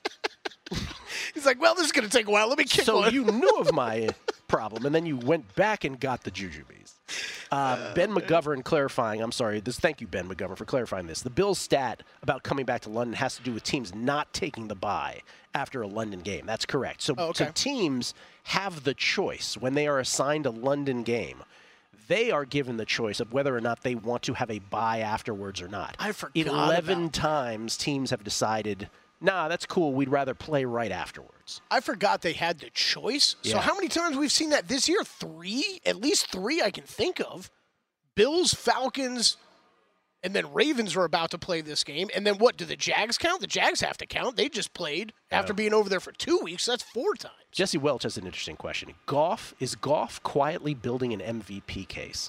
He's like, well, this is going to take a while. Let me kick So one. you knew of my problem, and then you went back and got the jujubes. Ben McGovern clarifying, thank you, Ben McGovern, for clarifying this. The Bills' stat about coming back to London has to do with teams not taking the bye after a London game. That's correct. So teams have the choice when they are assigned a London game. They are given the choice of whether or not they want to have a bye afterwards or not. I forgot 11 times teams have decided, nah, that's cool. We'd rather play right afterwards. I forgot they had the choice. Yeah. So how many times we've seen that this year? 3? At least 3 I can think of. Bills, Falcons, and then Ravens are about to play this game. And then what? Do the Jags count? The Jags have to count. They just played after being over there for 2 weeks. That's 4 times. Jesse Welch has an interesting question. Is Goff quietly building an MVP case?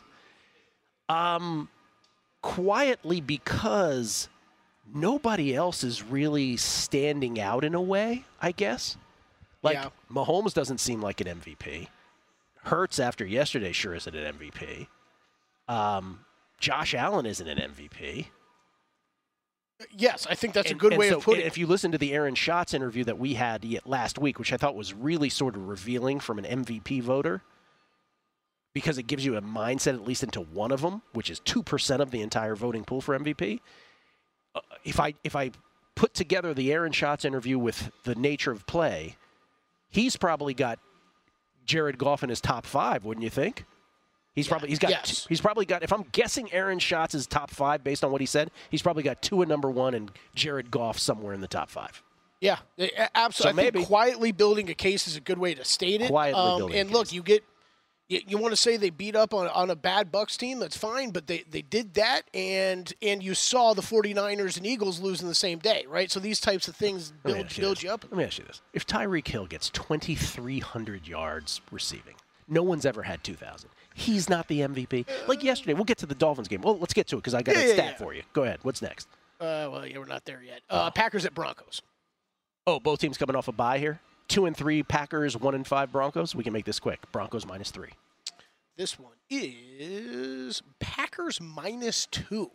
Quietly because nobody else is really standing out in a way, I guess. Mahomes doesn't seem like an MVP. Hurts after yesterday sure isn't an MVP. Josh Allen isn't an MVP. Yes, I think that's a good way of putting it. If you listen to the Aaron Schatz interview that we had last week, which I thought was really sort of revealing from an MVP voter, because it gives you a mindset at least into one of them, which is 2% of the entire voting pool for MVP. If I put together the Aaron Schatz interview with the nature of play, he's probably got Jared Goff in his top 5, wouldn't you think? He's probably got, if I'm guessing Aaron Schatz' top 5 based on what he said, he's probably got 2 at number 1 and Jared Goff somewhere in the top 5. Yeah, absolutely. So I think quietly building a case is a good way to state it. Quietly building and a look, case. you get You want to say they beat up on a bad Bucs team, that's fine, but they did that, and you saw the 49ers and Eagles lose in the same day, right? So these types of things build you up. Let me ask you this. If Tyreek Hill gets 2,300 yards receiving, no one's ever had 2,000. He's not the MVP. Like yesterday, we'll get to the Dolphins game. Well, let's get to it because I got a stat for you. Go ahead. What's next? We're not there yet. Packers at Broncos. Oh, both teams coming off a bye here? 2-3 Packers, 1-5 Broncos. We can make this quick. Broncos -3. This one is Packers -2.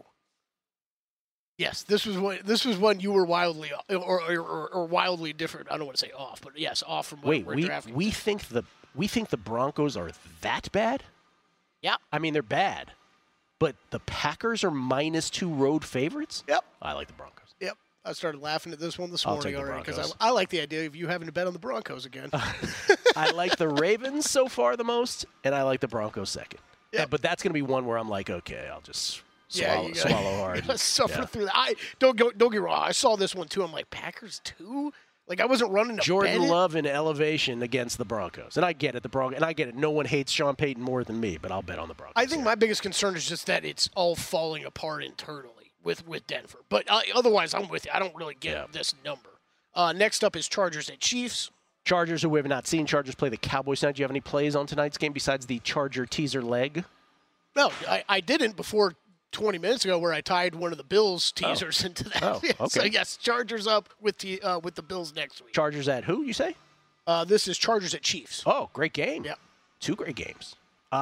Yes, this was one you were wildly or wildly different. I don't want to say off, but yes, off from what we're drafting. We think the Broncos are that bad? Yeah. I mean, they're bad, but the Packers are -2 road favorites? Yep. I like the Broncos. Yep. I started laughing at this one this I'll morning take the already because Broncos. I like the idea of you having to bet on the Broncos again. I like the Ravens so far the most, and I like the Broncos second. Yeah. But that's going to be one where I'm like, okay, I'll just swallow hard. You gotta suffer through that. Don't get wrong. I saw this one too. I'm like, Packers 2? Like I wasn't running to Jordan bet it. Love in elevation against the Broncos. And I get it. No one hates Sean Payton more than me, but I'll bet on the Broncos. I think my biggest concern is just that it's all falling apart internally with Denver. But otherwise, I'm with you. I don't really get this number. Next up is Chargers at Chiefs. Chargers, who we have not seen. Chargers play the Cowboys tonight. Do you have any plays on tonight's game besides the Charger teaser leg? No, I didn't before 20 minutes ago where I tied one of the Bills teasers into that. Okay. So, yes, Chargers up with the Bills next week. Chargers at who, you say? This is Chargers at Chiefs. Oh, great game. Yep. 2 great games.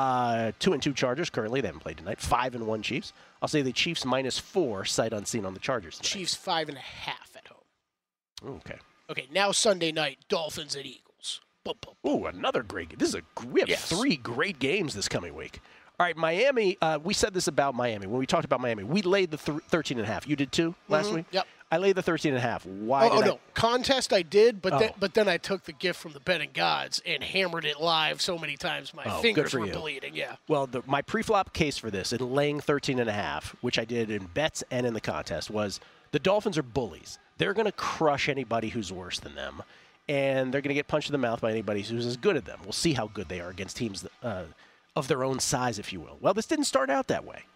2-2 Chargers currently. They haven't played tonight. 5-1 Chiefs. I'll say the Chiefs -4, sight unseen on the Chargers tonight. Chiefs 5.5 at home. Okay. Okay, now Sunday night, Dolphins at Eagles. Boom, boom. Ooh, another great game. We have 3 great games this coming week. All right, Miami, we said this about Miami. When we talked about Miami, we laid the 13.5. You did too last week? Yep. I laid the 13.5. Why did no. Contest I did, but then I took the gift from the betting gods and hammered it live so many times my fingers were bleeding. Yeah. Well, my pre-flop case for this in laying 13.5, which I did in bets and in the contest, was the Dolphins are bullies. They're going to crush anybody who's worse than them, and they're going to get punched in the mouth by anybody who's as good as them. We'll see how good they are against teams of their own size, if you will. Well, this didn't start out that way.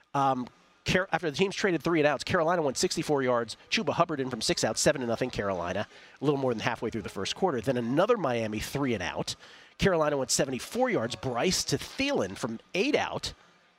After the teams traded 3 and outs, Carolina went 64 yards. Chuba Hubbard in from 6 outs, 7-0 Carolina, a little more than halfway through the first quarter. Then another Miami 3 and out. Carolina went 74 yards. Bryce to Thielen from 8 out.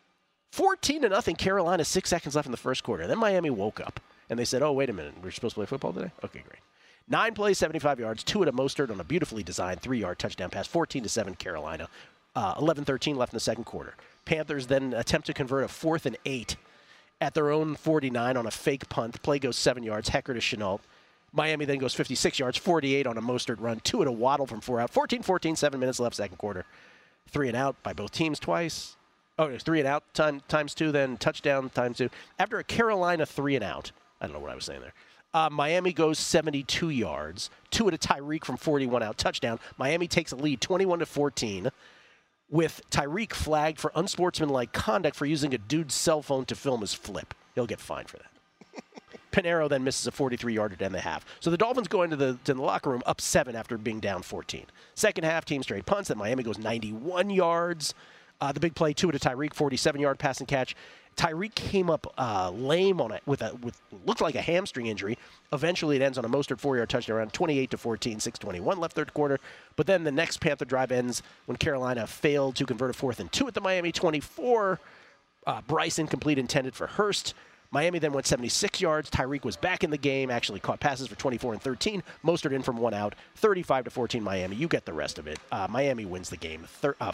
14-0 Carolina, 6 seconds left in the first quarter. Then Miami woke up, and they said, oh, wait a minute, we're supposed to play football today? Okay, great. 9 plays, 75 yards, 2 to Mostert on a beautifully designed 3-yard touchdown pass, 14-7 Carolina. 11-13 left in the second quarter. Panthers then attempt to convert a 4th and 8 at their own 49 on a fake punt. Play goes 7 yards. Hecker to Chenault. Miami then goes 56 yards, 48 on a Mostert run, 2 at a Waddle from 4 out. 14-14, 7 minutes left second quarter. 3 and out by both teams twice. Oh, it's 3 and out times 2, then touchdown times 2. After a Carolina 3 and out, I don't know what I was saying there. Miami goes 72 yards, 2 at a Tyreek from 41 out, touchdown. Miami takes a lead, 21-14. With Tyreek flagged for unsportsmanlike conduct for using a dude's cell phone to film his flip. He'll get fined for that. Pinheiro then misses a 43-yarder to end the half. So the Dolphins go into the locker room up 7 after being down 14. Second half, team straight punts. Then Miami goes 91 yards. The big play, 2 to Tyreek, 47-yard pass and catch. Tyreek came up lame on it with looked like a hamstring injury. Eventually, it ends on a Mostert 4-yard touchdown around 28-14, 6:21 left third quarter. But then the next Panther drive ends when Carolina failed to convert a 4th and 2 at the Miami 24. Bryce incomplete intended for Hurst. Miami then went 76 yards. Tyreek was back in the game, actually caught passes for 24 and 13. Mostert in from 1 out, 35-14 Miami. You get the rest of it. Miami wins the game,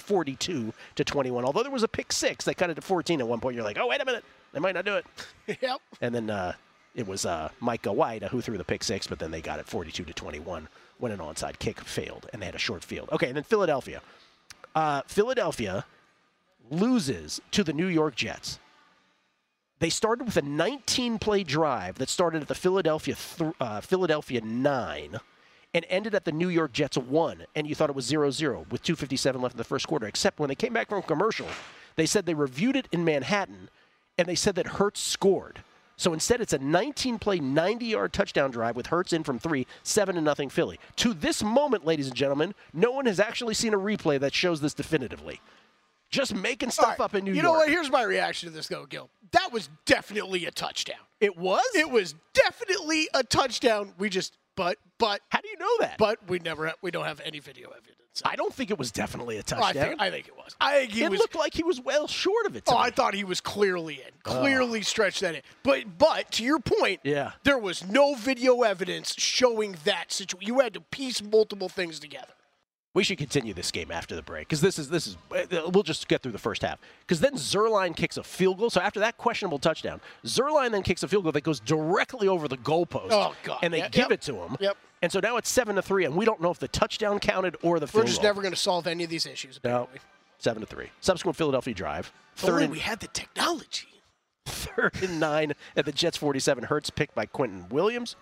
42-21. Although there was a pick 6, they cut it to 14 at one point. You're like, oh, wait a minute, they might not do it. Yep. And then it was Micah White who threw the pick 6, but then they got it 42-21 when an onside kick failed, and they had a short field. Okay, and then Philadelphia. Philadelphia loses to the New York Jets. They started with a 19-play drive that started at the Philadelphia 9 and ended at the New York Jets 1, and you thought it was 0-0 with 2:57 left in the first quarter, except when they came back from commercial, they said they reviewed it in Manhattan, and they said that Hurts scored. So instead, it's a 19-play, 90-yard touchdown drive with Hurts in from 3, 7-0 Philly. To this moment, ladies and gentlemen, no one has actually seen a replay that shows this definitively. Just making stuff up in New York. You know what? Here's my reaction to this, though, Gil. That was definitely a touchdown. It was? It was definitely a touchdown. We just, but. How do you know that? But we don't have any video evidence. I don't think it was definitely a touchdown. I think it was. I think it looked like he was well short of it. I thought he was clearly in. Clearly stretched that in. But to your point, there was no video evidence showing that situation. You had to piece multiple things together. We should continue this game after the break because this is. We'll just get through the first half because then Zuerlein kicks a field goal. So after that questionable touchdown, Zuerlein then kicks a field goal that goes directly over the goalpost. Oh God! And they give it to him. Yep. And so now it's 7-3, and we don't know if the touchdown counted or the field goal. We're just never going to solve any of these issues. Apparently. No, 7-3. Subsequent Philadelphia drive. We had the technology. 3rd and 9 at the Jets 47. Hurts picked by Quinton Williams.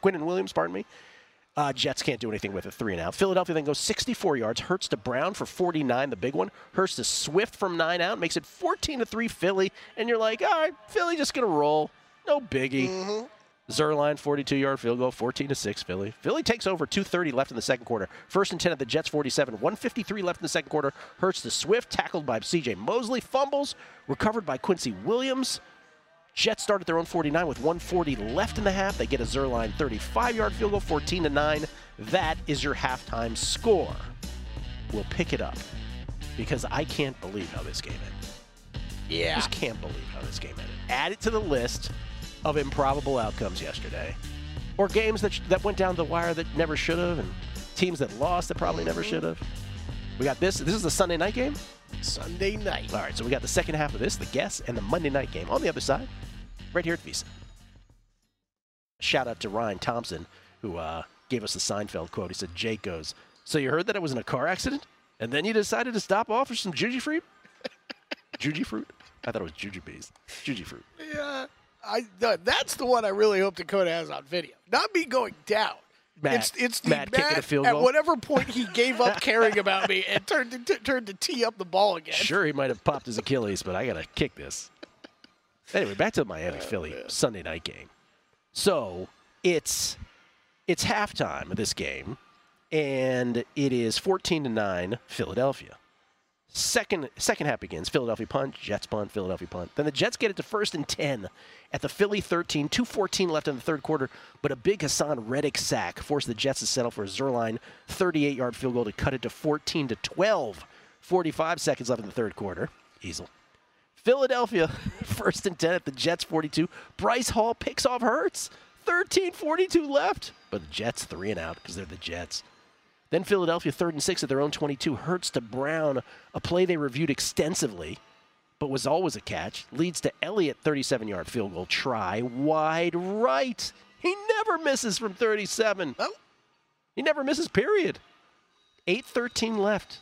Jets can't do anything with it. 3 and out. Philadelphia then goes 64 yards. Hurts to Brown for 49, the big one. Hurts to Swift from 9 out. Makes it 14-3 Philly. And you're like, all right, Philly just going to roll. No biggie. Mm-hmm. Zuerlein, 42-yard field goal, 14-6 Philly. Philly takes over, 2:30 left in the second quarter. 1st and 10 at the Jets 47, 1:53 left in the second quarter. Hurts to Swift, tackled by C.J. Mosley, fumbles, recovered by Quincy Williams. Jets start at their own 49 with 1:40 left in the half. They get a Zuerlein 35-yard field goal, 14-9. That is your halftime score. We'll pick it up because I can't believe how this game ended. Yeah. I just can't believe how this game ended. Add it to the list of improbable outcomes yesterday, or games that went down the wire that never should have, and teams that lost that probably never should have. We got this. This is the Sunday night game? Sunday night. All right, so we got the second half of this, the guess, and the Monday night game on the other side, right here at VSiN. Shout out to Ryan Thompson, who gave us the Seinfeld quote. He said, Jake goes, so you heard that it was in a car accident, and then you decided to stop off for some Juji fruit? Juji fruit? I thought it was Jujubes. Juji fruit. Yeah. That's the one I really hope Dakota has on video. Not me going down. Matt, it's the Matt kicking a field at goal. whatever point he gave up caring about me and turned to tee up the ball again. Sure, he might have popped his Achilles, but I got to kick this. Anyway, back to the Miami-Philly Sunday night game. So it's halftime of this game, and it is 14-9 Philadelphia. Second half begins. Philadelphia punt, Jets punt, Philadelphia punt. Then the Jets get it to 1st and 10 at the Philly 13, 2:14 left in the third quarter, but a big Hassan Reddick sack forced the Jets to settle for a Zuerlein 38-yard field goal to cut it to 14-12. 45 seconds left in the third quarter. Easel. Philadelphia 1st and 10 at the Jets 42. Bryce Hall picks off Hurts. 13:42 left, but the Jets 3 and out because they're the Jets. Then Philadelphia 3rd and 6 at their own 22. Hurts to Brown, a play they reviewed extensively, but was always a catch. Leads to Elliott, 37-yard field goal try, wide right. He never misses from 37. Oh. He never misses, period. 8:13 left.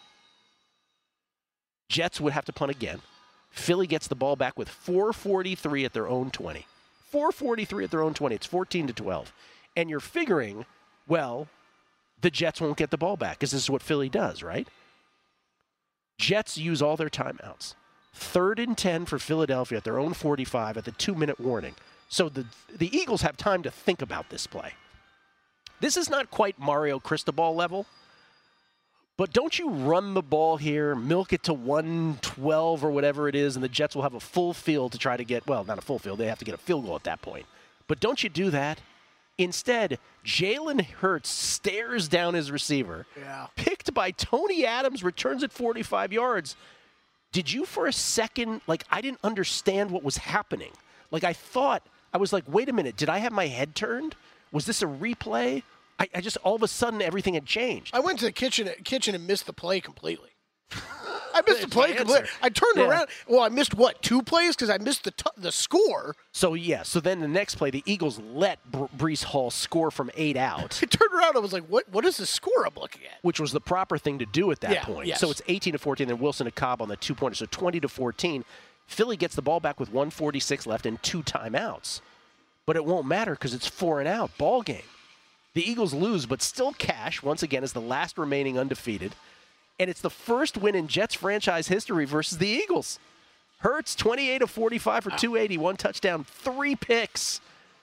Jets would have to punt again. Philly gets the ball back with 4:43 at their own 20. 4:43 at their own 20. It's 14-12. And you're figuring, well, the Jets won't get the ball back because this is what Philly does, right? Jets use all their timeouts. 3rd and 10 for Philadelphia at their own 45 at the 2-minute warning. So the Eagles have time to think about this play. This is not quite Mario Cristobal level, but don't you run the ball here, milk it to 112 or whatever it is, and the Jets will have a full field to try to get, well, not a full field, they have to get a field goal at that point. But don't you do that? Instead, Jalen Hurts stares down his receiver. Yeah. Picked by Tony Adams, returns at 45 yards. Did you for a second, I didn't understand what was happening. I was like, wait a minute, did I have my head turned? Was this a replay? I just, all of a sudden, everything had changed. I went to the kitchen and missed the play completely. I missed the play completely. I turned around. Well, I missed, 2 plays? Because I missed the score. So then the next play, the Eagles let Breece Hall score from 8 out. I turned around. I was like, what is the score I'm looking at? Which was the proper thing to do at that point. Yes. So it's 18-14, then Wilson to Cobb on the 2-pointer. So 20-14. Philly gets the ball back with 1:46 left and 2 timeouts. But it won't matter because it's 4 and out. Ball game. The Eagles lose, but still cash, once again, as the last remaining undefeated. And it's the first win in Jets franchise history versus the Eagles. Hurts, 28 of 45 for 280, 1 touchdown, 3 picks.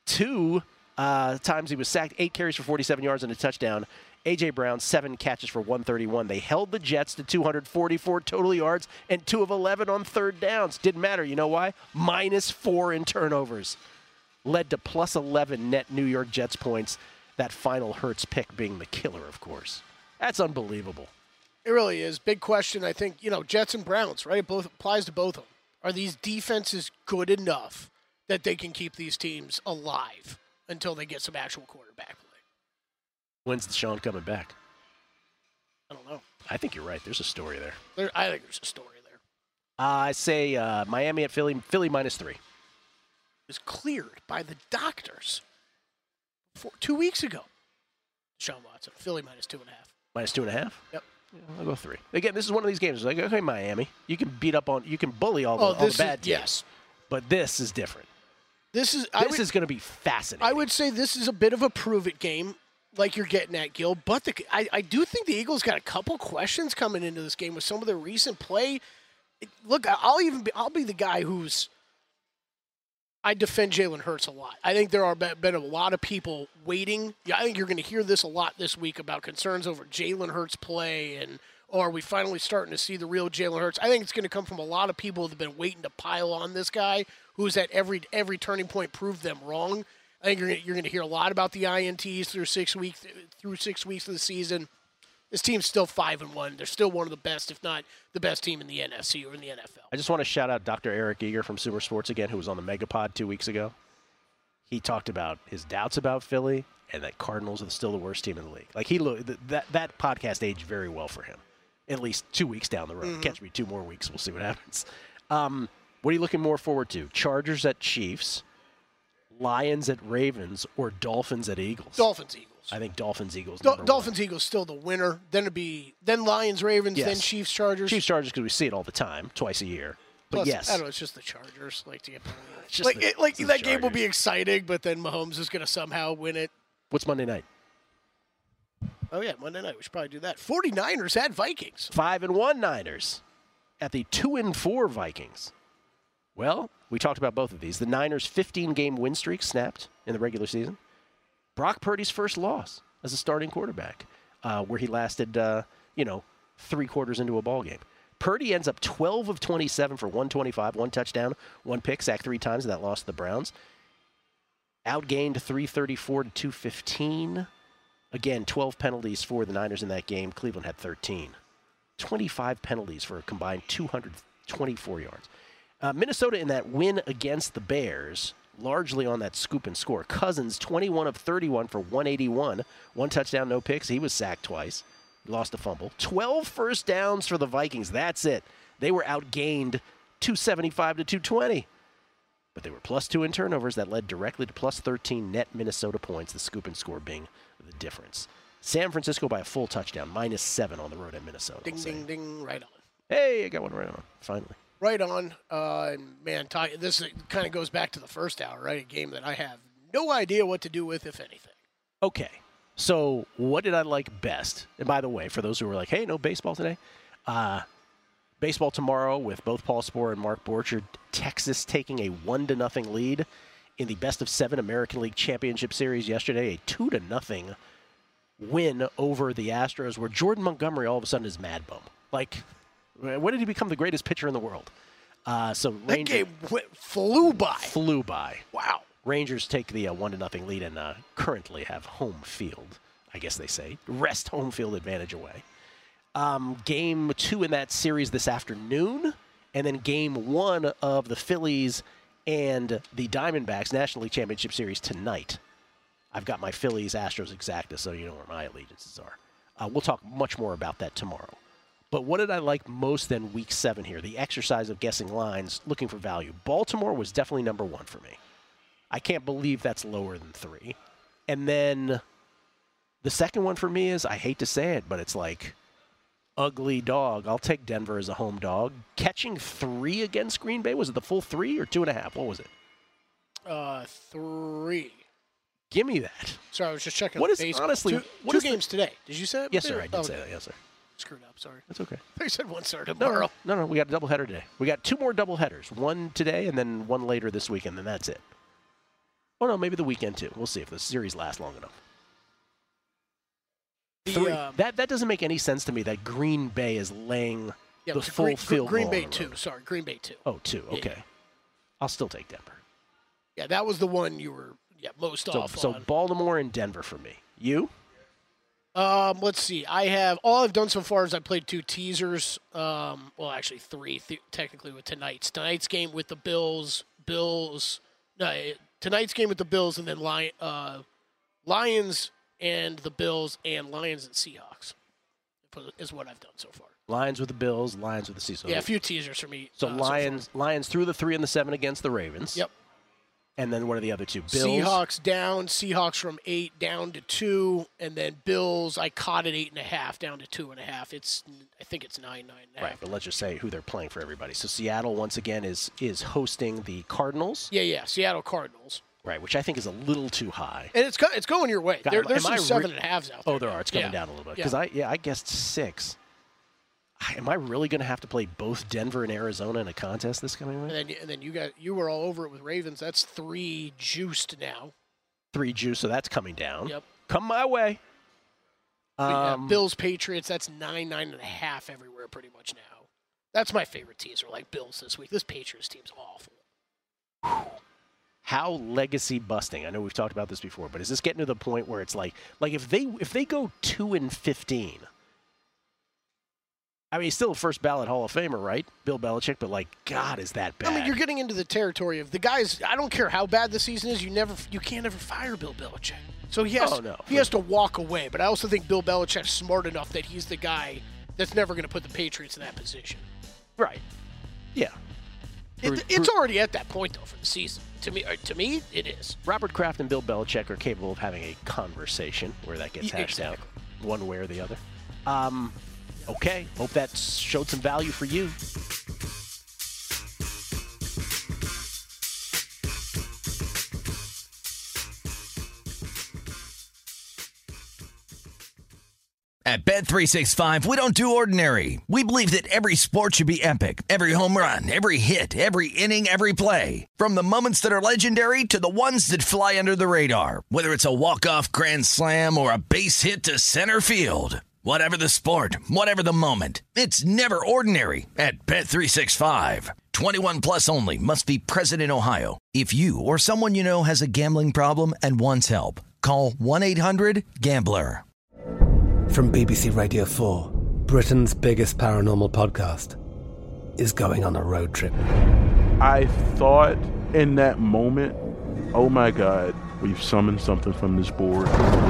2 times he was sacked, 8 carries for 47 yards and a touchdown. A.J. Brown, 7 catches for 131. They held the Jets to 244 total yards and 2 of 11 on third downs. Didn't matter. You know why? -4 in turnovers. Led to plus 11 net New York Jets points. That final Hurts pick being the killer, of course. That's unbelievable. It really is. Big question. I think, Jets and Browns, right? It both applies to both of them. Are these defenses good enough that they can keep these teams alive until they get some actual quarterback play? When's Deshaun coming back? I don't know. I think you're right. There's a story there. I think there's a story there. I say Miami at Philly. Philly -3. It was cleared by the doctors 2 weeks ago. Deshaun Watson, Philly -2.5. -2.5? Yep. Yeah, I'll go 3. Again, this is one of these games. It's like, okay, Miami, you can bully all the bad teams. Yes. But this is different. This is going to be fascinating. I would say this is a bit of a prove-it game, like you're getting at, Gil. But I do think the Eagles got a couple questions coming into this game with some of their recent play. Look, I'll be the guy I defend Jalen Hurts a lot. I think there are been a lot of people waiting. Yeah, I think you're going to hear this a lot this week about concerns over Jalen Hurts' play, or are we finally starting to see the real Jalen Hurts? I think it's going to come from a lot of people that have been waiting to pile on this guy, who's at every turning point proved them wrong. I think you're going to hear a lot about the INTs through 6 weeks of the season. This team's still 5-1. They're still one of the best, if not the best team in the NFC or in the NFL. I just want to shout out Dr. Eric Eager from Super Sports again, who was on the Megapod 2 weeks ago. He talked about his doubts about Philly and that Cardinals are still the worst team in the league. Like that podcast aged very well for him. At least 2 weeks down the road. Mm-hmm. Catch me 2 more weeks. We'll see what happens. What are you looking more forward to? Chargers at Chiefs, Lions at Ravens, or Dolphins at Eagles? Dolphins-Eagles. I think Dolphins-Eagles. Dolphins-Eagles still the winner. Then Lions-Ravens, yes. Then Chiefs-Chargers. Chiefs-Chargers because we see it all the time, twice a year. But plus, yes. I don't know, it's just the Chargers. Like it's that game will be exciting, but then Mahomes is going to somehow win it. What's Monday night? Oh, yeah, Monday night. We should probably do that. 49ers at Vikings. 5-1 Niners at the 2-4 Vikings. Well, we talked about both of these. The Niners' 15-game win streak snapped in the regular season. Brock Purdy's first loss as a starting quarterback, where he lasted, 3 quarters into a ball game. Purdy ends up 12 of 27 for 125, 1 touchdown, 1 pick, sacked 3 times in that loss to the Browns. Outgained 334 to 215. Again, 12 penalties for the Niners in that game. Cleveland had 13. 25 penalties for a combined 224 yards. Minnesota in that win against the Bears, largely on that scoop and score. Cousins, 21 of 31 for 181. 1 touchdown, no picks. He was sacked twice. Lost a fumble. 12 first downs for the Vikings. That's it. They were outgained 275 to 220. But they were +2 in turnovers. That led directly to +13 net Minnesota points, the scoop and score being the difference. San Francisco by a full touchdown, -7 on the road at Minnesota. Ding, ding, ding, right on. Hey, I got one right on, finally. Right on. Man, this kind of goes back to the first hour, right? A game that I have no idea what to do with, if anything. Okay. So what did I like best? And by the way, for those who were like, hey, no baseball today, baseball tomorrow with both Paul Sporer and Mark Borchard. Texas taking a 1-0 lead in the best-of-7 American League Championship Series yesterday. A 2-0 win over the Astros, where Jordan Montgomery all of a sudden is mad bum. Like, when did he become the greatest pitcher in the world? That game flew by. Flew by. Wow. Rangers take the 1-0 lead and currently have home field, I guess they say. Rest home field advantage away. Game 2 in that series this afternoon, and then Game 1 of the Phillies and the Diamondbacks National League Championship Series tonight. I've got my Phillies-Astros exacta, so you know where my allegiances are. We'll talk much more about that tomorrow. But what did I like most than Week 7 here? The exercise of guessing lines, looking for value. Baltimore was definitely number 1 for me. I can't believe that's lower than 3. And then the second one for me is, I hate to say it, but it's like ugly dog. I'll take Denver as a home dog. Catching 3 against Green Bay, was it the full 3 or 2.5? What was it? 3. Give me that. Sorry, I was just checking. What is baseball. honestly? Two games today. Did you say that? Yes, sir. I did say that. Yes, sir. Screwed up. Sorry. That's okay. I said one start tomorrow. No. We got a doubleheader today. We got 2 more doubleheaders. 1 today and then 1 later this weekend, and that's it. Oh, no, maybe the weekend, too. We'll see if the series lasts long enough. That doesn't make any sense to me that Green Bay is laying the full field Green goal Bay on the 2. road. Sorry, Green Bay 2. Oh, 2. Okay. Yeah. I'll still take Denver. Yeah, that was the one you were most off So on. Baltimore and Denver for me. You? Let's see. All I've done so far is I played 2 teasers. Well, actually 3 technically with tonight's. Tonight's game with the Bills. Tonight's game with the Bills, and then Lions and the Bills, and Lions and Seahawks is what I've done so far. Lions with the Bills, Lions with the Seahawks. Yeah, a few teasers for me. So Lions threw the 3 and the 7 against the Ravens. Yep. And then what are the other 2? Bills. Seahawks down. Seahawks from 8 down to 2, and then Bills. I caught it 8.5 down to 2.5. I think it's 9.5. Right, but let's just say who they're playing for everybody. So Seattle once again is hosting the Cardinals. Yeah, Seattle Cardinals. Right, which I think is a little too high. And it's going your way. There's some 7.5s out there. Oh, there are. It's coming down a little bit because I guessed 6. Am I really going to have to play both Denver and Arizona in a contest this coming week? And then you were all over it with Ravens. That's 3 juiced now. 3 juice, so that's coming down. Yep. Come my way. Bills, Patriots, that's 9.5 everywhere pretty much now. That's my favorite teaser, like Bills this week. This Patriots team's awful. How legacy busting? I know we've talked about this before, but is this getting to the point where it's like if they go 2-15? I mean, he's still a first ballot Hall of Famer, right? Bill Belichick, but God, is that bad? I mean, you're getting into the territory of the guys. I don't care how bad the season is. You can't ever fire Bill Belichick. So he has to walk away. But I also think Bill Belichick's smart enough that he's the guy that's never going to put the Patriots in that position. Right. Yeah. It's already at that point though for the season. To me, it is. Robert Kraft and Bill Belichick are capable of having a conversation where that gets hashed out one way or the other. Okay, hope that showed some value for you. At Bet365, we don't do ordinary. We believe that every sport should be epic. Every home run, every hit, every inning, every play. From the moments that are legendary to the ones that fly under the radar. Whether it's a walk-off grand slam or a base hit to center field. Whatever the sport, whatever the moment, it's never ordinary at Bet365. 21 plus only. Must be present in Ohio. If you or someone you know has a gambling problem and wants help, call 1-800-GAMBLER. From BBC Radio 4, Britain's biggest paranormal podcast is going on a road trip. I thought in that moment, oh my God, we've summoned something from this board.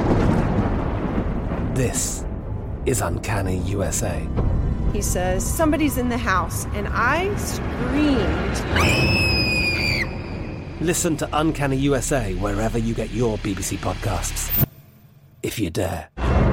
This is Uncanny USA. He says, somebody's in the house, and I screamed. Listen to Uncanny USA wherever you get your BBC podcasts, if you dare.